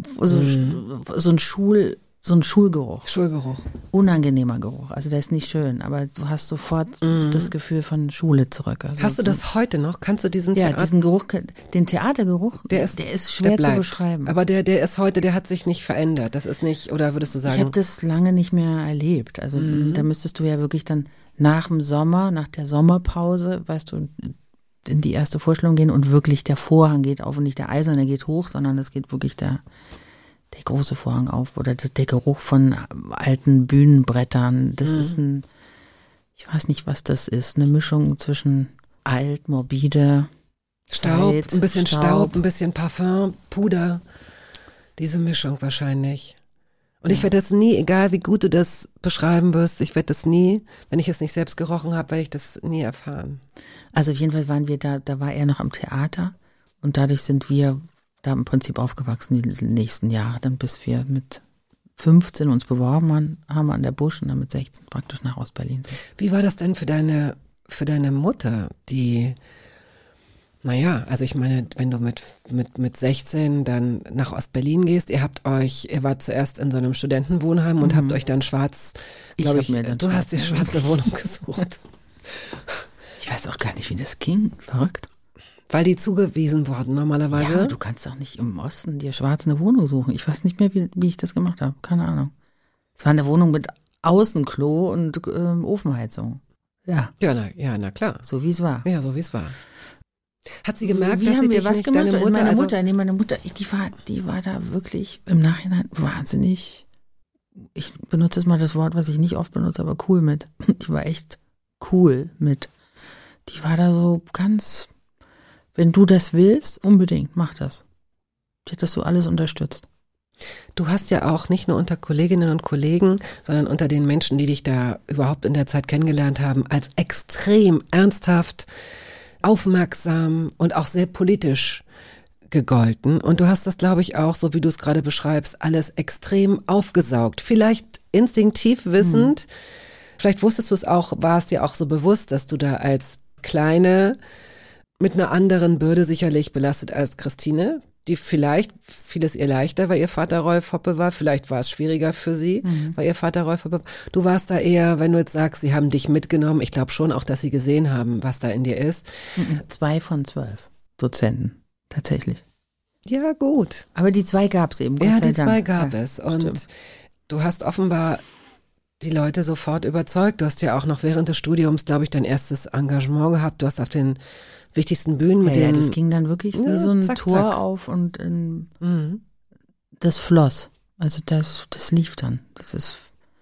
So ein Schulgeruch. Schulgeruch. Unangenehmer Geruch. Also der ist nicht schön, aber du hast sofort das Gefühl von Schule zurück. Also hast du das heute noch? Kannst du diesen diesen Geruch, den Theatergeruch, der ist schwer zu beschreiben. Aber der ist heute, der hat sich nicht verändert. Das ist nicht, oder würdest du sagen? Ich habe das lange nicht mehr erlebt. Also da müsstest du ja wirklich dann nach dem Sommer, nach der Sommerpause, weißt du, in die erste Vorstellung gehen und wirklich der Vorhang geht auf und nicht der eiserne geht hoch, sondern es geht wirklich der große Vorhang auf oder der Geruch von alten Bühnenbrettern. Das ist ich weiß nicht, was das ist, eine Mischung zwischen alt, morbide, Staub, Zeit, ein bisschen Staub, ein bisschen Parfum, Puder. Diese Mischung wahrscheinlich. Und ich werde das nie, egal wie gut du das beschreiben wirst, ich werde das nie, wenn ich es nicht selbst gerochen habe, werde ich das nie erfahren. Also auf jeden Fall waren wir da war er noch am Theater und dadurch sind wir da im Prinzip aufgewachsen die nächsten Jahre, dann bis wir mit 15 uns beworben haben an der Busch und dann mit 16 praktisch nach Ostberlin sind. Wie war das denn für deine Mutter, die, naja, also ich meine, wenn du mit 16 dann nach Ostberlin gehst, ihr wart zuerst in so einem Studentenwohnheim und habt euch dann du hast dir schwarze Wohnung gesucht. Ich weiß auch gar nicht, wie das ging. Verrückt. Weil die zugewiesen wurden normalerweise. Ja, du kannst doch nicht im Osten dir schwarz eine Wohnung suchen. Ich weiß nicht mehr, wie ich das gemacht habe. Keine Ahnung. Es war eine Wohnung mit Außenklo und Ofenheizung. Ja. Ja, na klar. So wie es war. Ja, so wie es war. Hat sie gemerkt, wie dass haben sie wir dich was nicht, gemacht? deine Mutter, Meine Mutter, die war da wirklich im Nachhinein wahnsinnig, ich benutze jetzt mal das Wort, was ich nicht oft benutze, aber cool mit. Die war echt cool mit. Die war da so ganz, wenn du das willst, unbedingt, mach das. Die hat das so alles unterstützt. Du hast ja auch nicht nur unter Kolleginnen und Kollegen, sondern unter den Menschen, die dich da überhaupt in der Zeit kennengelernt haben, als extrem ernsthaft, aufmerksam und auch sehr politisch gegolten. Und du hast das, glaube ich, auch, so wie du es gerade beschreibst, alles extrem aufgesaugt. Vielleicht instinktiv wissend, vielleicht wusstest du es auch, war es dir auch so bewusst, dass du da als Kleine mit einer anderen Bürde sicherlich belastet als Christine, die vielleicht vieles ihr leichter, weil ihr Vater Rolf Hoppe war. Vielleicht war es schwieriger für sie, weil ihr Vater Rolf Hoppe war. Du warst da eher, wenn du jetzt sagst, sie haben dich mitgenommen. Ich glaube schon auch, dass sie gesehen haben, was da in dir ist. 2 von 12 Dozenten, tatsächlich. Ja, gut. Aber die 2 gab es eben. Ja, Gott sei die 2 Dank. gab Ja, es. Und stimmt. du hast offenbar die Leute sofort überzeugt. Du hast ja auch noch während des Studiums, glaube ich, dein erstes Engagement gehabt. Du hast auf den wichtigsten Bühnen mit Ja, den... das ging dann wirklich wie so ein zack, Tor zack. auf und das floss. Also das lief dann. Das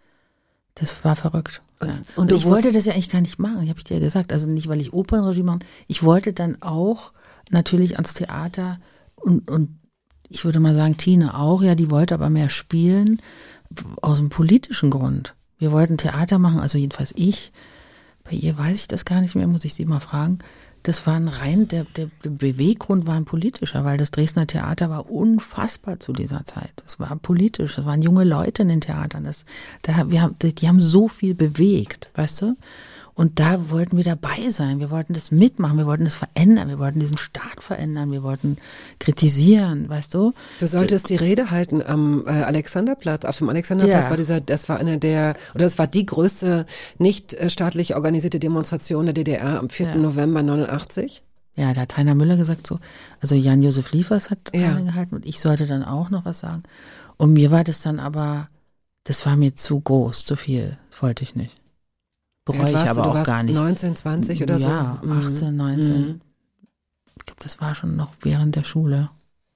war verrückt. Ja. Und du ich wollte das ja eigentlich gar nicht machen, habe ich dir ja gesagt. Also nicht, weil ich Opernregie machen. Ich wollte dann auch natürlich ans Theater und ich würde mal sagen, Tine auch, ja, die wollte aber mehr spielen aus einem politischen Grund. Wir wollten Theater machen, also jedenfalls ich. Bei ihr weiß ich das gar nicht mehr, muss ich sie mal fragen. Das war der Beweggrund war ein politischer, weil das Dresdner Theater war unfassbar zu dieser Zeit. Es war politisch, es waren junge Leute in den Theatern. Die haben so viel bewegt, weißt du? Und da wollten wir dabei sein, wir wollten das mitmachen, wir wollten das verändern, wir wollten diesen Staat verändern, wir wollten kritisieren, weißt du? Du solltest die Rede halten am Alexanderplatz. Auf dem Alexanderplatz Ja. das war die größte nicht staatlich organisierte Demonstration der DDR am 4. November 89. Ja, da hat Heiner Müller gesagt so, also Jan-Josef Liefers hat Ja. Rede gehalten und ich sollte dann auch noch was sagen. Und mir war das dann aber, das war mir zu groß, zu viel, das wollte ich nicht. Bereue ich aber du auch warst gar nicht. 19, 20 oder so? Ja, 18, 19. Ich glaube, das war schon noch während der Schule.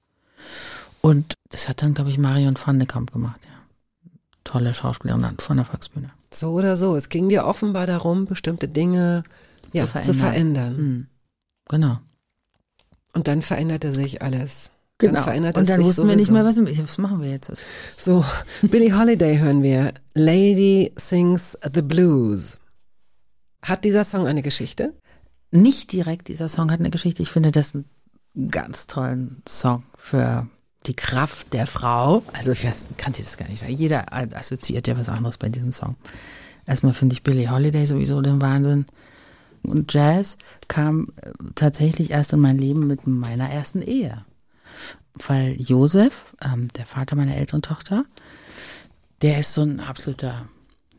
Und das hat dann, glaube ich, Marion van de Kamp gemacht, ja. Tolle Schauspielerin von der Volksbühne. So oder so. Es ging dir offenbar darum, bestimmte Dinge zu verändern. Genau. Und dann veränderte sich alles. Genau. Dann veränderte Und es dann sich wussten wir nicht sowieso. mehr, was machen wir jetzt. So, Billie Holiday hören wir. Lady Sings the Blues. Hat dieser Song eine Geschichte? Nicht direkt, dieser Song hat eine Geschichte. Ich finde das einen ganz tollen Song für die Kraft der Frau. Also ich kann dir das gar nicht sagen. Jeder assoziiert ja was anderes bei diesem Song. Erstmal finde ich Billie Holiday sowieso den Wahnsinn. Und Jazz kam tatsächlich erst in mein Leben mit meiner ersten Ehe. Weil Josef, der Vater meiner älteren Tochter, der ist so ein absoluter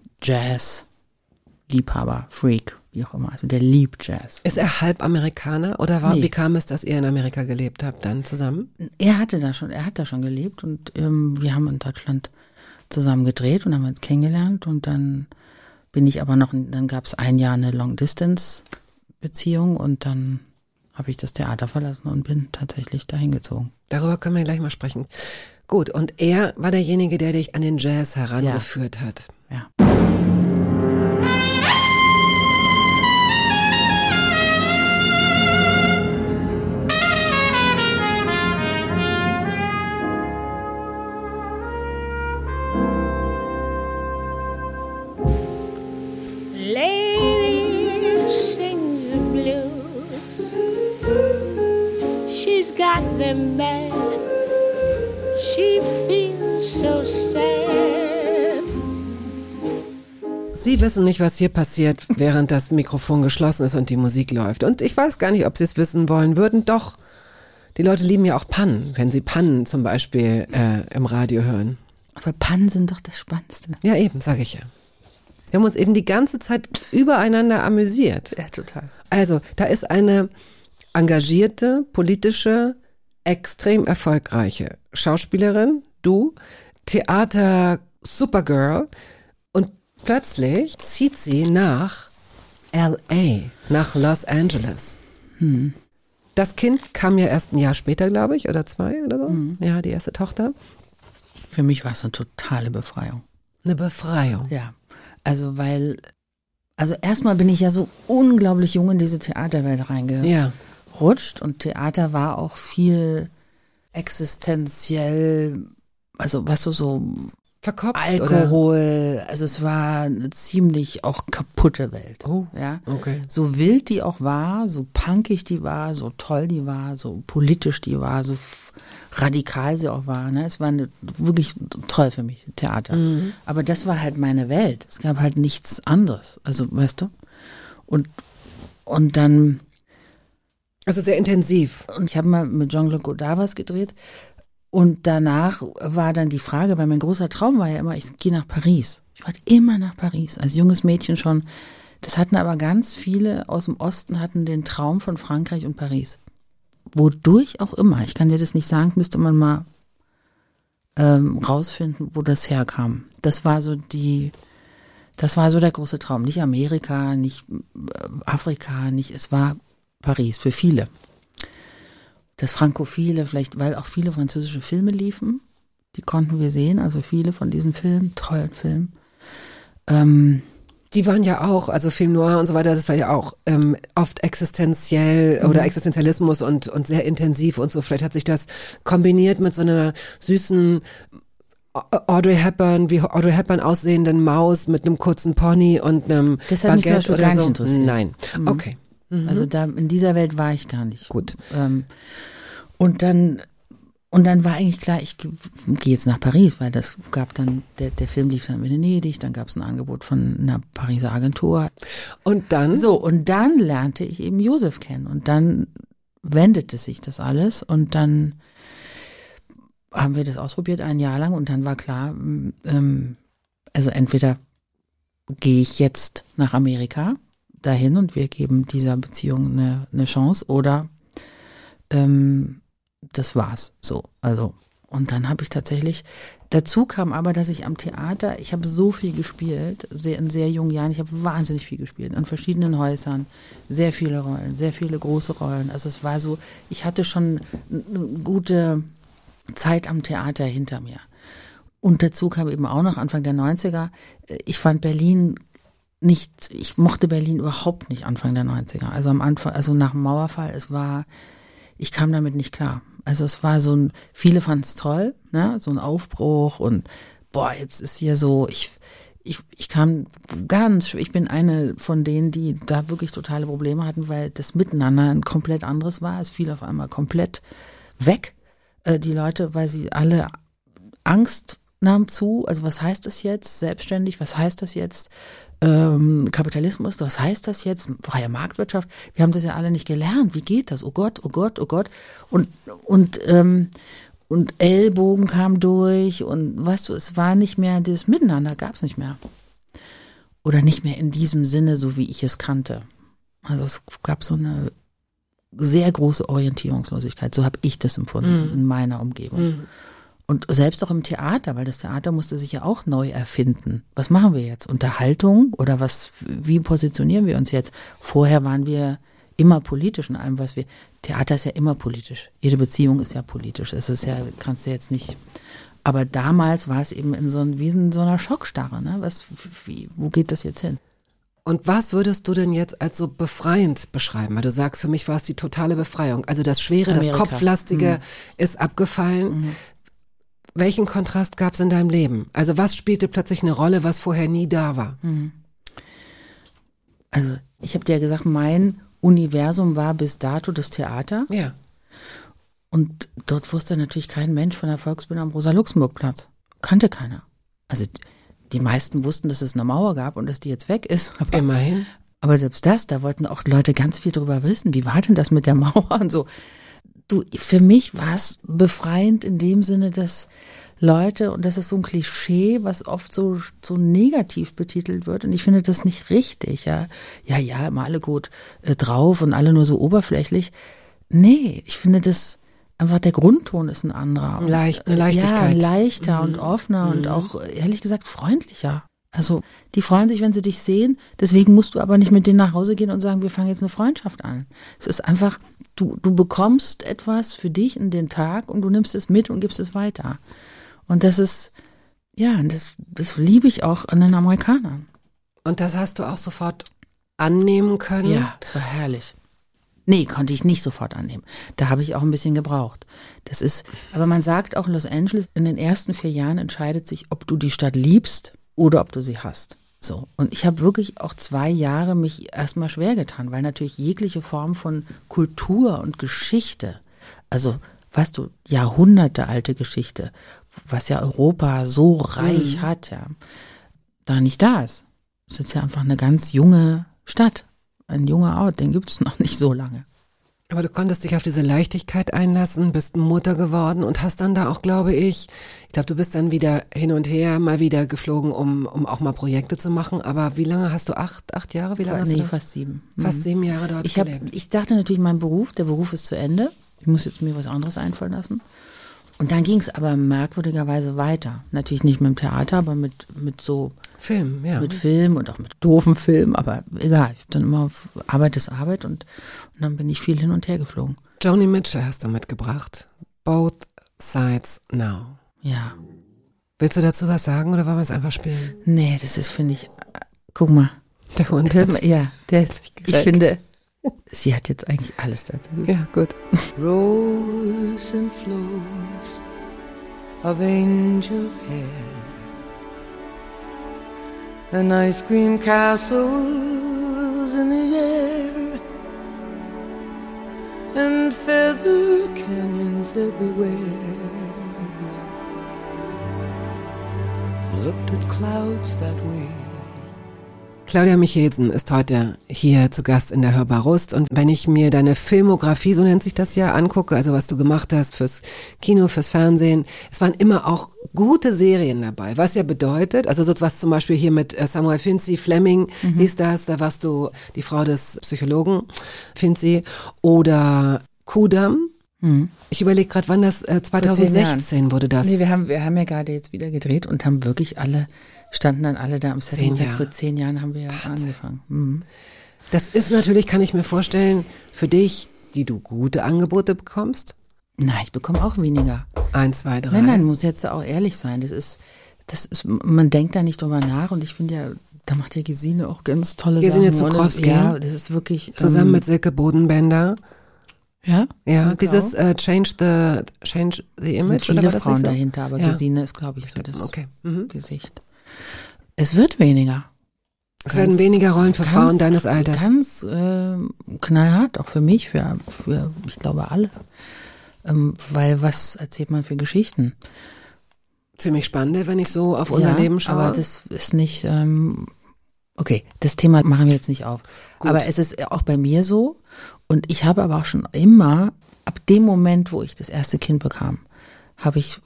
Jazz-Liebhaber, Freak, wie auch immer. Also der liebt Jazz. Ist er halb Amerikaner oder Nee. wie kam es, dass ihr in Amerika gelebt habt dann zusammen? Er hat da schon gelebt und wir haben in Deutschland zusammen gedreht und haben uns kennengelernt und dann dann gab es ein Jahr eine Long-Distance-Beziehung und dann habe ich das Theater verlassen und bin tatsächlich dahin gezogen. Darüber können wir gleich mal sprechen. Gut, und er war derjenige, der dich an den Jazz herangeführt hat. Ja. Lady sings the blues. She's got them bad. She feels so sad. Sie wissen nicht, was hier passiert, während das Mikrofon geschlossen ist und die Musik läuft. Und ich weiß gar nicht, ob Sie es wissen wollen würden. Doch, die Leute lieben ja auch Pannen, wenn sie Pannen zum Beispiel im Radio hören. Aber Pannen sind doch das Spannendste. Ja, eben, sage ich ja. Wir haben uns eben die ganze Zeit übereinander amüsiert. Ja, total. Also, da ist eine engagierte, politische, extrem erfolgreiche Schauspielerin, du, Theater Supergirl, und plötzlich zieht sie nach L.A., nach Los Angeles. Das Kind kam ja erst ein Jahr später, glaube ich, oder 2 oder so. Ja, die erste Tochter. Für mich war es eine totale Befreiung. Eine Befreiung. Ja, also erstmal bin ich ja so unglaublich jung in diese Theaterwelt reingerutscht und Theater war auch viel existenziell, also weißt du, so verkopft, Alkohol, oder? Also es war eine ziemlich auch kaputte Welt. Oh, ja. okay. So wild die auch war, so punkig die war, so toll die war, so politisch die war, so radikal sie auch war. Ne? Es war wirklich toll für mich, Theater. Aber das war halt meine Welt. Es gab halt nichts anderes. Also, weißt du? Und dann... Also sehr intensiv. Und ich habe mal mit Jean-Luc Godard was gedreht. Und danach war dann die Frage, weil mein großer Traum war ja immer, ich gehe nach Paris. Ich wollte immer nach Paris, als junges Mädchen schon. Das hatten aber ganz viele aus dem Osten, hatten den Traum von Frankreich und Paris. Wodurch auch immer, ich kann dir das nicht sagen, müsste man mal rausfinden, wo das herkam. Das war so der große Traum. Nicht Amerika, nicht Afrika, es war Paris für viele. Das Frankophile, vielleicht, weil auch viele französische Filme liefen, die konnten wir sehen, also viele von diesen Filmen, tollen Filmen. Die waren ja auch, also Film Noir und so weiter, das war ja auch oft existenziell oder Existenzialismus und sehr intensiv und so. Vielleicht hat sich das kombiniert mit so einer süßen Audrey Hepburn aussehenden Maus mit einem kurzen Pony und einem das hat Baguette mich zum Beispiel oder gar so. nicht interessiert. Nein, okay. Also da in dieser Welt war ich gar nicht. Gut. Und dann war eigentlich klar, ich gehe jetzt nach Paris, weil das gab dann, der Film lief dann in Venedig, dann gab es ein Angebot von einer Pariser Agentur. Und dann? So, und dann lernte ich eben Josef kennen und dann wendete sich das alles und dann haben wir das ausprobiert 1 Jahr lang und dann war klar, also entweder gehe ich jetzt nach Amerika dahin und wir geben dieser Beziehung eine Chance oder das war's so. Also und dann habe ich tatsächlich, dazu kam aber, dass ich am Theater, ich habe so viel gespielt, in sehr jungen Jahren, ich habe wahnsinnig viel gespielt, an verschiedenen Häusern, sehr viele Rollen, sehr viele große Rollen. Also es war so, ich hatte schon eine gute Zeit am Theater hinter mir. Und dazu kam eben auch noch Anfang der 90er, ich fand Berlin ich mochte Berlin überhaupt nicht Anfang der 90er. Also am Anfang, also nach dem Mauerfall, ich kam damit nicht klar. Also es war viele fanden es toll, ne, so ein Aufbruch und jetzt ist hier so, ich bin eine von denen, die da wirklich totale Probleme hatten, weil das Miteinander ein komplett anderes war. Es fiel auf einmal komplett weg. Die Leute, weil sie alle Angst nahm zu, also was heißt das jetzt, selbstständig, was heißt das jetzt, Kapitalismus, was heißt das jetzt, freie Marktwirtschaft, wir haben das ja alle nicht gelernt, wie geht das, oh Gott, oh Gott, oh Gott und Ellbogen kam durch und weißt du, es war nicht mehr, dieses Miteinander gab es nicht mehr oder nicht mehr in diesem Sinne, so wie ich es kannte, also es gab so eine sehr große Orientierungslosigkeit, so habe ich das empfunden in meiner Umgebung. Und selbst auch im Theater, weil das Theater musste sich ja auch neu erfinden. Was machen wir jetzt? Unterhaltung oder wie positionieren wir uns jetzt? Vorher waren wir immer politisch in allem, Theater ist ja immer politisch. Jede Beziehung ist ja politisch. Es ist ja, kannst du jetzt nicht. Aber damals war es eben wie in so einer Schockstarre, ne? Wo geht das jetzt hin? Und was würdest du denn jetzt als so befreiend beschreiben? Weil du sagst, für mich war es die totale Befreiung. Also das Schwere, Amerika. Das Kopflastige ist abgefallen. Welchen Kontrast gab es in deinem Leben? Also was spielte plötzlich eine Rolle, was vorher nie da war? Also ich habe dir ja gesagt, mein Universum war bis dato das Theater. Ja. Und dort wusste natürlich kein Mensch von der Volksbühne am Rosa-Luxemburg-Platz. Kannte keiner. Also die meisten wussten, dass es eine Mauer gab und dass die jetzt weg ist. Immerhin. Aber selbst das, da wollten auch Leute ganz viel drüber wissen. Wie war denn das mit der Mauer und so? Du, für mich war es befreiend in dem Sinne, dass Leute, und das ist so ein Klischee, was oft so negativ betitelt wird, und ich finde das nicht richtig, ja, immer alle gut drauf und alle nur so oberflächlich. Nee, ich finde das einfach, der Grundton ist ein anderer. Eine Leichtigkeit. Ja, leichter und offener und auch, ehrlich gesagt, freundlicher. Also, die freuen sich, wenn sie dich sehen. Deswegen musst du aber nicht mit denen nach Hause gehen und sagen, wir fangen jetzt eine Freundschaft an. Es ist einfach, du bekommst etwas für dich in den Tag und du nimmst es mit und gibst es weiter. Und das ist, ja, das liebe ich auch an den Amerikanern. Und das hast du auch sofort annehmen können? Ja, das war herrlich. Nee, konnte ich nicht sofort annehmen. Da habe ich auch ein bisschen gebraucht. Das ist, aber man sagt auch in Los Angeles, in den ersten 4 Jahren entscheidet sich, ob du die Stadt liebst oder ob du sie hasst. So. Und ich habe wirklich auch 2 Jahre mich erstmal schwer getan, weil natürlich jegliche Form von Kultur und Geschichte, also, weißt du, Jahrhunderte alte Geschichte, was ja Europa so reich hat, ja, da nicht da ist. Es ist ja einfach eine ganz junge Stadt. Ein junger Ort, den gibt es noch nicht so lange. Aber du konntest dich auf diese Leichtigkeit einlassen, bist Mutter geworden und hast dann da auch, glaube ich glaube, du bist dann wieder hin und her, mal wieder geflogen, um auch mal Projekte zu machen. Aber wie lange hast du? 8 Jahre? Wie lange hast du? Fast 7. Fast 7 Jahre dort gelebt. Ich dachte natürlich, der Beruf ist zu Ende. Ich muss jetzt mir was anderes einfallen lassen. Und dann ging es aber merkwürdigerweise weiter. Natürlich nicht mit dem Theater, aber mit so Film, ja. Mit Film und auch mit doofen Film, aber egal. Ich dann immer Arbeit ist Arbeit und dann bin ich viel hin und her geflogen. Joni Mitchell hast du mitgebracht. Both Sides Now. Ja. Willst du dazu was sagen oder wollen wir es einfach spielen? Nee, das ist, finde ich, guck mal. Der Hund. Ja, ich finde, sie hat jetzt eigentlich alles dazu gesagt. Ja, gut. Rows and flows of angel hair and ice cream castles in the air and feather canyons everywhere. Looked at clouds that way. Claudia Michelsen ist heute hier zu Gast in der Hörbar Rust. Und wenn ich mir deine Filmografie, so nennt sich das ja, angucke, also was du gemacht hast fürs Kino, fürs Fernsehen, es waren immer auch gute Serien dabei. Was ja bedeutet, also so was zum Beispiel hier mit Samuel Finzi, Fleming hieß das, da warst du die Frau des Psychologen Finzi, oder Kudamm. Ich überlege gerade, wann das 2016 wurde das. Nee, wir haben ja gerade jetzt wieder gedreht und haben wirklich standen dann alle da am Set. Vor 10 Jahren haben wir ja angefangen. Das ist natürlich, kann ich mir vorstellen, für dich, die du gute Angebote bekommst. Nein, ich bekomme auch weniger. 1, 2, 3. Nein, muss jetzt auch ehrlich sein. Das ist, man denkt da nicht drüber nach und ich finde ja, da macht ja Gesine auch ganz tolle Gesine Sachen. Zuchrowski. Ja, das ist wirklich. Zusammen mit Silke Bodenbender. Ja? Ja, dieses Change the Image. Sind viele oder war das Frauen nicht so? dahinter, aber Ja. Gesine ist, glaube ich, so das Mhm. Gesicht. Es wird weniger. Es werden weniger Rollen für Frauen deines Alters. Ganz knallhart, auch für mich, für ich glaube alle. Weil was erzählt man für Geschichten? Ziemlich spannend, wenn ich so auf unser Leben schaue. Aber das ist nicht, okay, das Thema machen wir jetzt nicht auf. Gut. Aber es ist auch bei mir so. Und ich habe aber auch schon immer, ab dem Moment, wo ich das erste Kind bekam, habe ich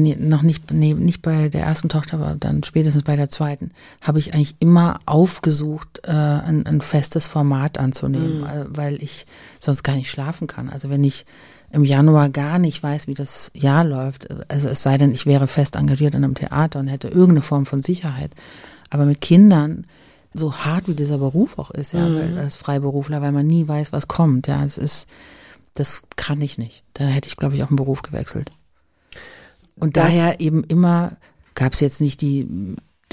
nicht bei der ersten Tochter, aber dann spätestens bei der zweiten, habe ich eigentlich immer aufgesucht, ein festes Format anzunehmen, weil ich sonst gar nicht schlafen kann. Also wenn ich im Januar gar nicht weiß, wie das Jahr läuft, also es sei denn, ich wäre fest engagiert in einem Theater und hätte irgendeine Form von Sicherheit. Aber mit Kindern, so hart wie dieser Beruf auch ist, ja, als Freiberufler, weil man nie weiß, was kommt, ja, das kann ich nicht. Dann hätte ich, glaube ich, auch einen Beruf gewechselt. Und daher eben immer gab es nicht die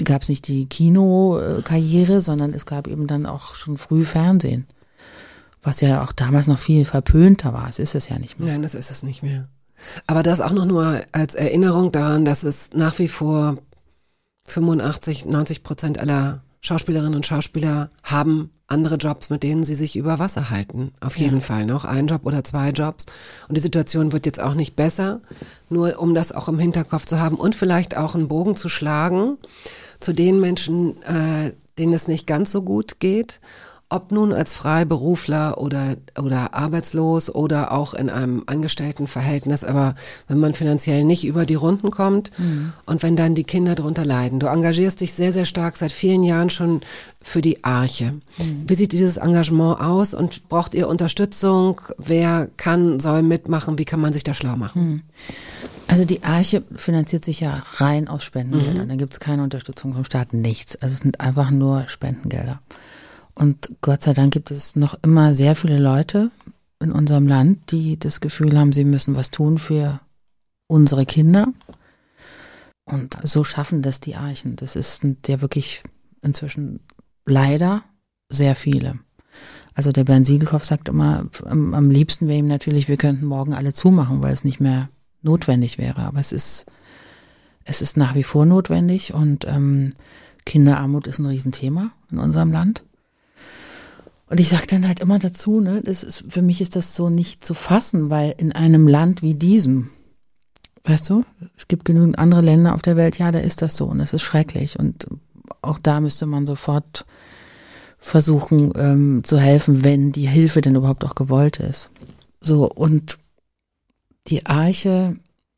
Kinokarriere, sondern es gab eben dann auch schon früh Fernsehen. Was ja auch damals noch viel verpönter war. Es ist es ja nicht mehr. Nein, das ist es nicht mehr. Aber das auch noch nur als Erinnerung daran, dass es nach wie vor 85-90% aller Schauspielerinnen und Schauspieler haben andere Jobs, mit denen sie sich über Wasser halten. Auf jeden Fall noch 1 Job oder 2 Jobs. Und die Situation wird jetzt auch nicht besser, nur um das auch im Hinterkopf zu haben und vielleicht auch einen Bogen zu schlagen zu den Menschen, denen es nicht ganz so gut geht. Ob nun als Freiberufler oder arbeitslos oder auch in einem Angestelltenverhältnis, aber wenn man finanziell nicht über die Runden kommt und wenn dann die Kinder darunter leiden. Du engagierst dich sehr, sehr stark seit vielen Jahren schon für die Arche. Wie sieht dieses Engagement aus und braucht ihr Unterstützung? Wer kann, soll mitmachen? Wie kann man sich da schlau machen? Also die Arche finanziert sich ja rein aus Spendengeldern. Da gibt es keine Unterstützung vom Staat, nichts. Also es sind einfach nur Spendengelder. Und Gott sei Dank gibt es noch immer sehr viele Leute in unserem Land, die das Gefühl haben, sie müssen was tun für unsere Kinder. Und so schaffen das die Archen. Das sind ja wirklich inzwischen leider sehr viele. Also der Bernd Siegelkopf sagt immer, am liebsten wäre ihm natürlich, wir könnten morgen alle zumachen, weil es nicht mehr notwendig wäre. Aber es ist nach wie vor notwendig und Kinderarmut ist ein Riesenthema in unserem Land. Und ich sage dann halt immer dazu, ne, für mich ist das so nicht zu fassen, weil in einem Land wie diesem, weißt du, es gibt genügend andere Länder auf der Welt, ja, da ist das so und das ist schrecklich und auch da müsste man sofort versuchen zu helfen, wenn die Hilfe denn überhaupt auch gewollt ist. So, und die Arche,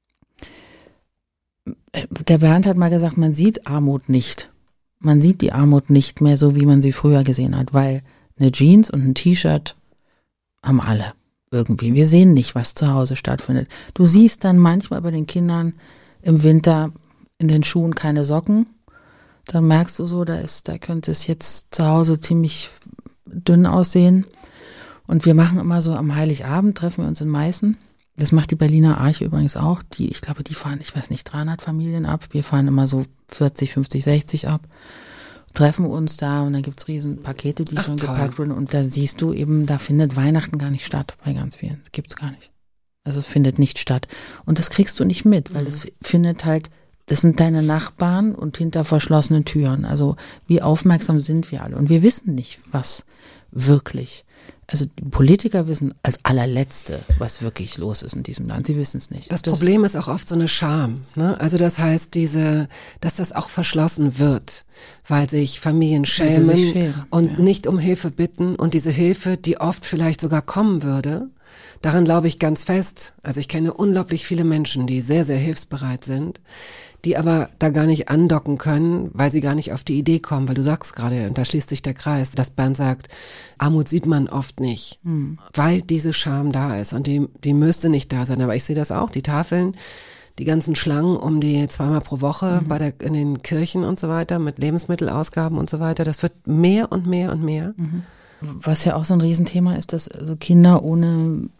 der Bernd hat mal gesagt, man sieht Armut nicht. Man sieht die Armut nicht mehr so, wie man sie früher gesehen hat, weil eine Jeans und ein T-Shirt haben alle irgendwie. Wir sehen nicht, was zu Hause stattfindet. Du siehst dann manchmal bei den Kindern im Winter in den Schuhen keine Socken. Dann merkst du so, da könnte es jetzt zu Hause ziemlich dünn aussehen. Und wir machen immer so am Heiligabend, treffen wir uns in Meißen. Das macht die Berliner Arche übrigens auch. Ich glaube, die fahren, 300 Familien ab. Wir fahren immer so 40, 50, 60 ab. Treffen uns da und dann gibt's riesen Pakete, die schon gepackt wurden und da siehst du eben, da findet Weihnachten gar nicht statt bei ganz vielen. Das gibt's gar nicht. Also es findet nicht statt. Und das kriegst du nicht mit, weil es findet halt, das sind deine Nachbarn und hinter verschlossenen Türen. Also wie aufmerksam sind wir alle und wir wissen nicht, was wirklich. Also die Politiker wissen als allerletzte, was wirklich los ist in diesem Land. Sie wissen es nicht. Das Problem ist auch oft so eine Scham, ne? Also das heißt, dass das auch verschlossen wird, weil sich Familien schämen und nicht um Hilfe bitten und diese Hilfe, die oft vielleicht sogar kommen würde, daran glaube ich ganz fest. Also ich kenne unglaublich viele Menschen, die sehr, sehr hilfsbereit sind, die aber da gar nicht andocken können, weil sie gar nicht auf die Idee kommen, weil du sagst gerade, und da schließt sich der Kreis, dass Bernd sagt, Armut sieht man oft nicht, weil diese Scham da ist und die müsste nicht da sein, aber ich sehe das auch, die Tafeln, die ganzen Schlangen um die 2-mal pro Woche in den Kirchen und so weiter, mit Lebensmittelausgaben und so weiter, das wird mehr und mehr und mehr. Was ja auch so ein Riesenthema ist, dass also Kinder ohne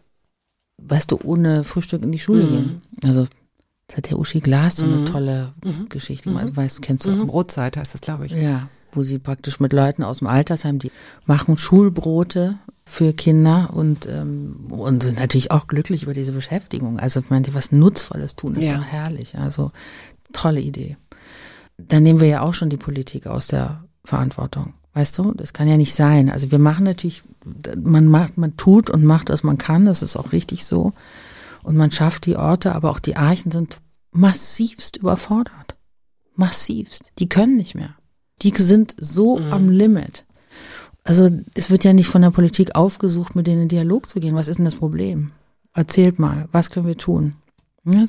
Frühstück in die Schule gehen. Also das hat der Uschi Glas so eine tolle Geschichte. Also, kennst du? Brotzeit heißt das, glaube ich. Ja, wo sie praktisch mit Leuten aus dem Altersheim, die machen Schulbrote für Kinder und sind natürlich auch glücklich über diese Beschäftigung. Also ich meine, was Nutzvolles tun, ist doch herrlich. Also tolle Idee. Dann nehmen wir ja auch schon die Politik aus der Verantwortung. Weißt du, das kann ja nicht sein. Also wir machen natürlich, man tut und macht, was man kann, das ist auch richtig so. Und man schafft die Orte, aber auch die Archen sind massivst überfordert. Massivst. Die können nicht mehr. Die sind so am Limit. Also es wird ja nicht von der Politik aufgesucht, mit denen in Dialog zu gehen. Was ist denn das Problem? Erzählt mal, was können wir tun? Ja,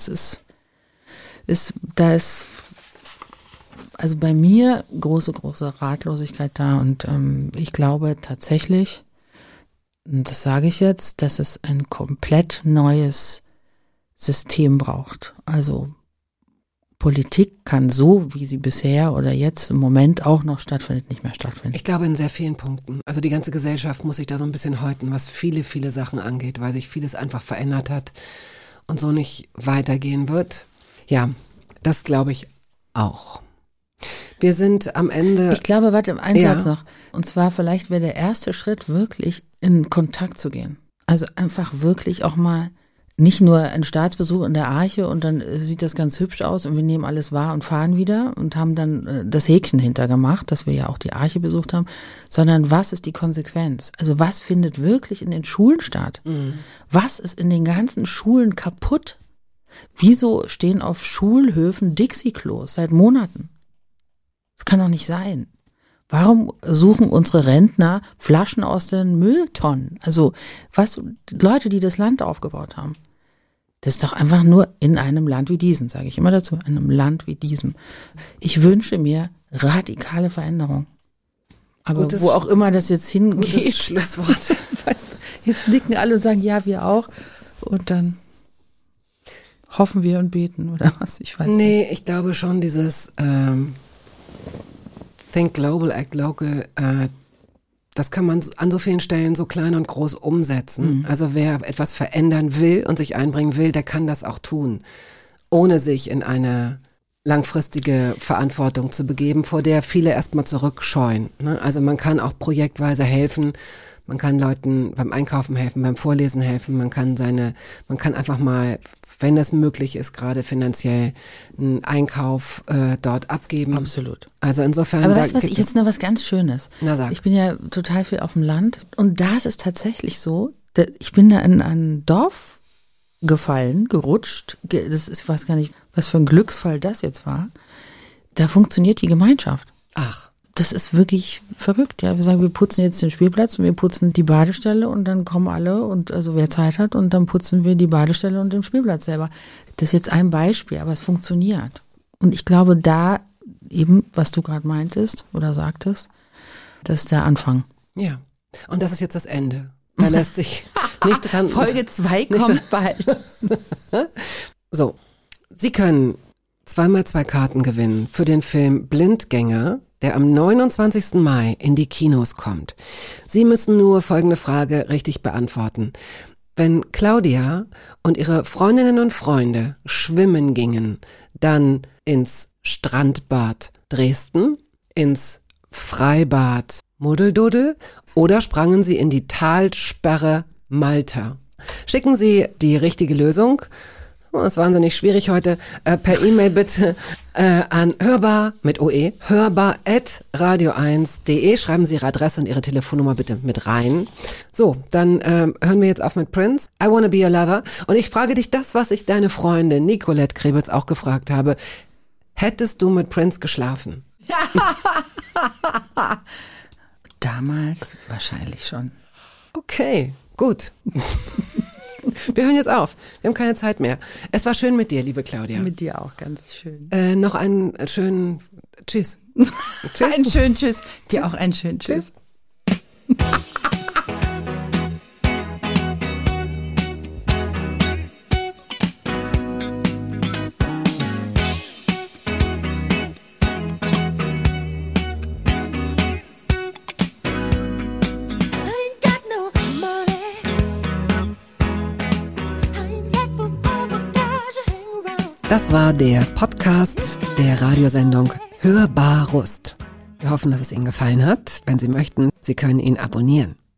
da ist also bei mir große Ratlosigkeit da und ich glaube tatsächlich, das sage ich jetzt, dass es ein komplett neues System braucht. Also Politik kann so, wie sie bisher oder jetzt im Moment auch noch stattfindet, nicht mehr stattfinden. Ich glaube in sehr vielen Punkten. Also die ganze Gesellschaft muss sich da so ein bisschen häuten, was viele, viele Sachen angeht, weil sich vieles einfach verändert hat und so nicht weitergehen wird. Ja, das glaube ich auch. Wir sind am Ende. Ich glaube, einen Satz noch. Und zwar vielleicht wäre der erste Schritt wirklich in Kontakt zu gehen. Also einfach wirklich auch mal nicht nur ein Staatsbesuch in der Arche und dann sieht das ganz hübsch aus und wir nehmen alles wahr und fahren wieder und haben dann das Häkchen hintergemacht, dass wir ja auch die Arche besucht haben, sondern was ist die Konsequenz? Also was findet wirklich in den Schulen statt? Was ist in den ganzen Schulen kaputt? Wieso stehen auf Schulhöfen Dixie-Klos seit Monaten? Das kann doch nicht sein. Warum suchen unsere Rentner Flaschen aus den Mülltonnen? Also, Leute, die das Land aufgebaut haben. Das ist doch einfach nur in einem Land wie diesem, sage ich immer dazu, in einem Land wie diesem. Ich wünsche mir radikale Veränderung. Aber wo auch immer das jetzt hingeht. Gutes Schlusswort. Jetzt nicken alle und sagen, ja, wir auch. Und dann hoffen wir und beten oder was, ich weiß nicht. Nee, ich glaube schon dieses Think Global, Act Local, das kann man an so vielen Stellen so klein und groß umsetzen. Also wer etwas verändern will und sich einbringen will, der kann das auch tun, ohne sich in eine langfristige Verantwortung zu begeben, vor der viele erstmal zurückscheuen. Ne? Also man kann auch projektweise helfen, man kann Leuten beim Einkaufen helfen, beim Vorlesen helfen, man kann einfach mal, wenn das möglich ist, gerade finanziell einen Einkauf dort abgeben. Absolut. Also insofern. Aber weißt du was, jetzt noch was ganz Schönes. Na sag. Ich bin ja total viel auf dem Land und da ist es tatsächlich so, ich bin da in ein Dorf gerutscht, ich weiß gar nicht, was für ein Glücksfall das jetzt war. Da funktioniert die Gemeinschaft. Ach. Das ist wirklich verrückt, ja. Wir sagen, wir putzen jetzt den Spielplatz und wir putzen die Badestelle und dann kommen alle und also wer Zeit hat und dann putzen wir die Badestelle und den Spielplatz selber. Das ist jetzt ein Beispiel, aber es funktioniert. Und ich glaube, da eben, was du gerade meintest oder sagtest, das ist der Anfang. Ja. Und das ist jetzt das Ende. Da lässt sich nicht dran. Folge 2 kommt bald. So. Sie können 2x2 Karten gewinnen für den Film Blindgänger, der am 29. Mai in die Kinos kommt. Sie müssen nur folgende Frage richtig beantworten. Wenn Claudia und ihre Freundinnen und Freunde schwimmen gingen, dann ins Strandbad Dresden, ins Freibad Muddeldudel oder sprangen sie in die Talsperre Malta? Schicken Sie die richtige Lösung. Das ist wahnsinnig schwierig heute. Per E-Mail bitte an hörbar mit OE, hörbar@radio1.de. Schreiben Sie Ihre Adresse und Ihre Telefonnummer bitte mit rein. So, dann hören wir jetzt auf mit Prince. I Wanna Be Your Lover. Und ich frage dich das, was ich deine Freundin Nicolette Krebitz auch gefragt habe. Hättest du mit Prince geschlafen? Damals wahrscheinlich schon. Okay, gut. Wir hören jetzt auf. Wir haben keine Zeit mehr. Es war schön mit dir, liebe Claudia. Mit dir auch ganz schön. Noch einen schönen Tschüss. Tschüss. Einen schönen Tschüss. Dir auch einen schönen Tschüss. Das war der Podcast der Radiosendung Hörbar Rust. Wir hoffen, dass es Ihnen gefallen hat. Wenn Sie möchten, Sie können ihn abonnieren.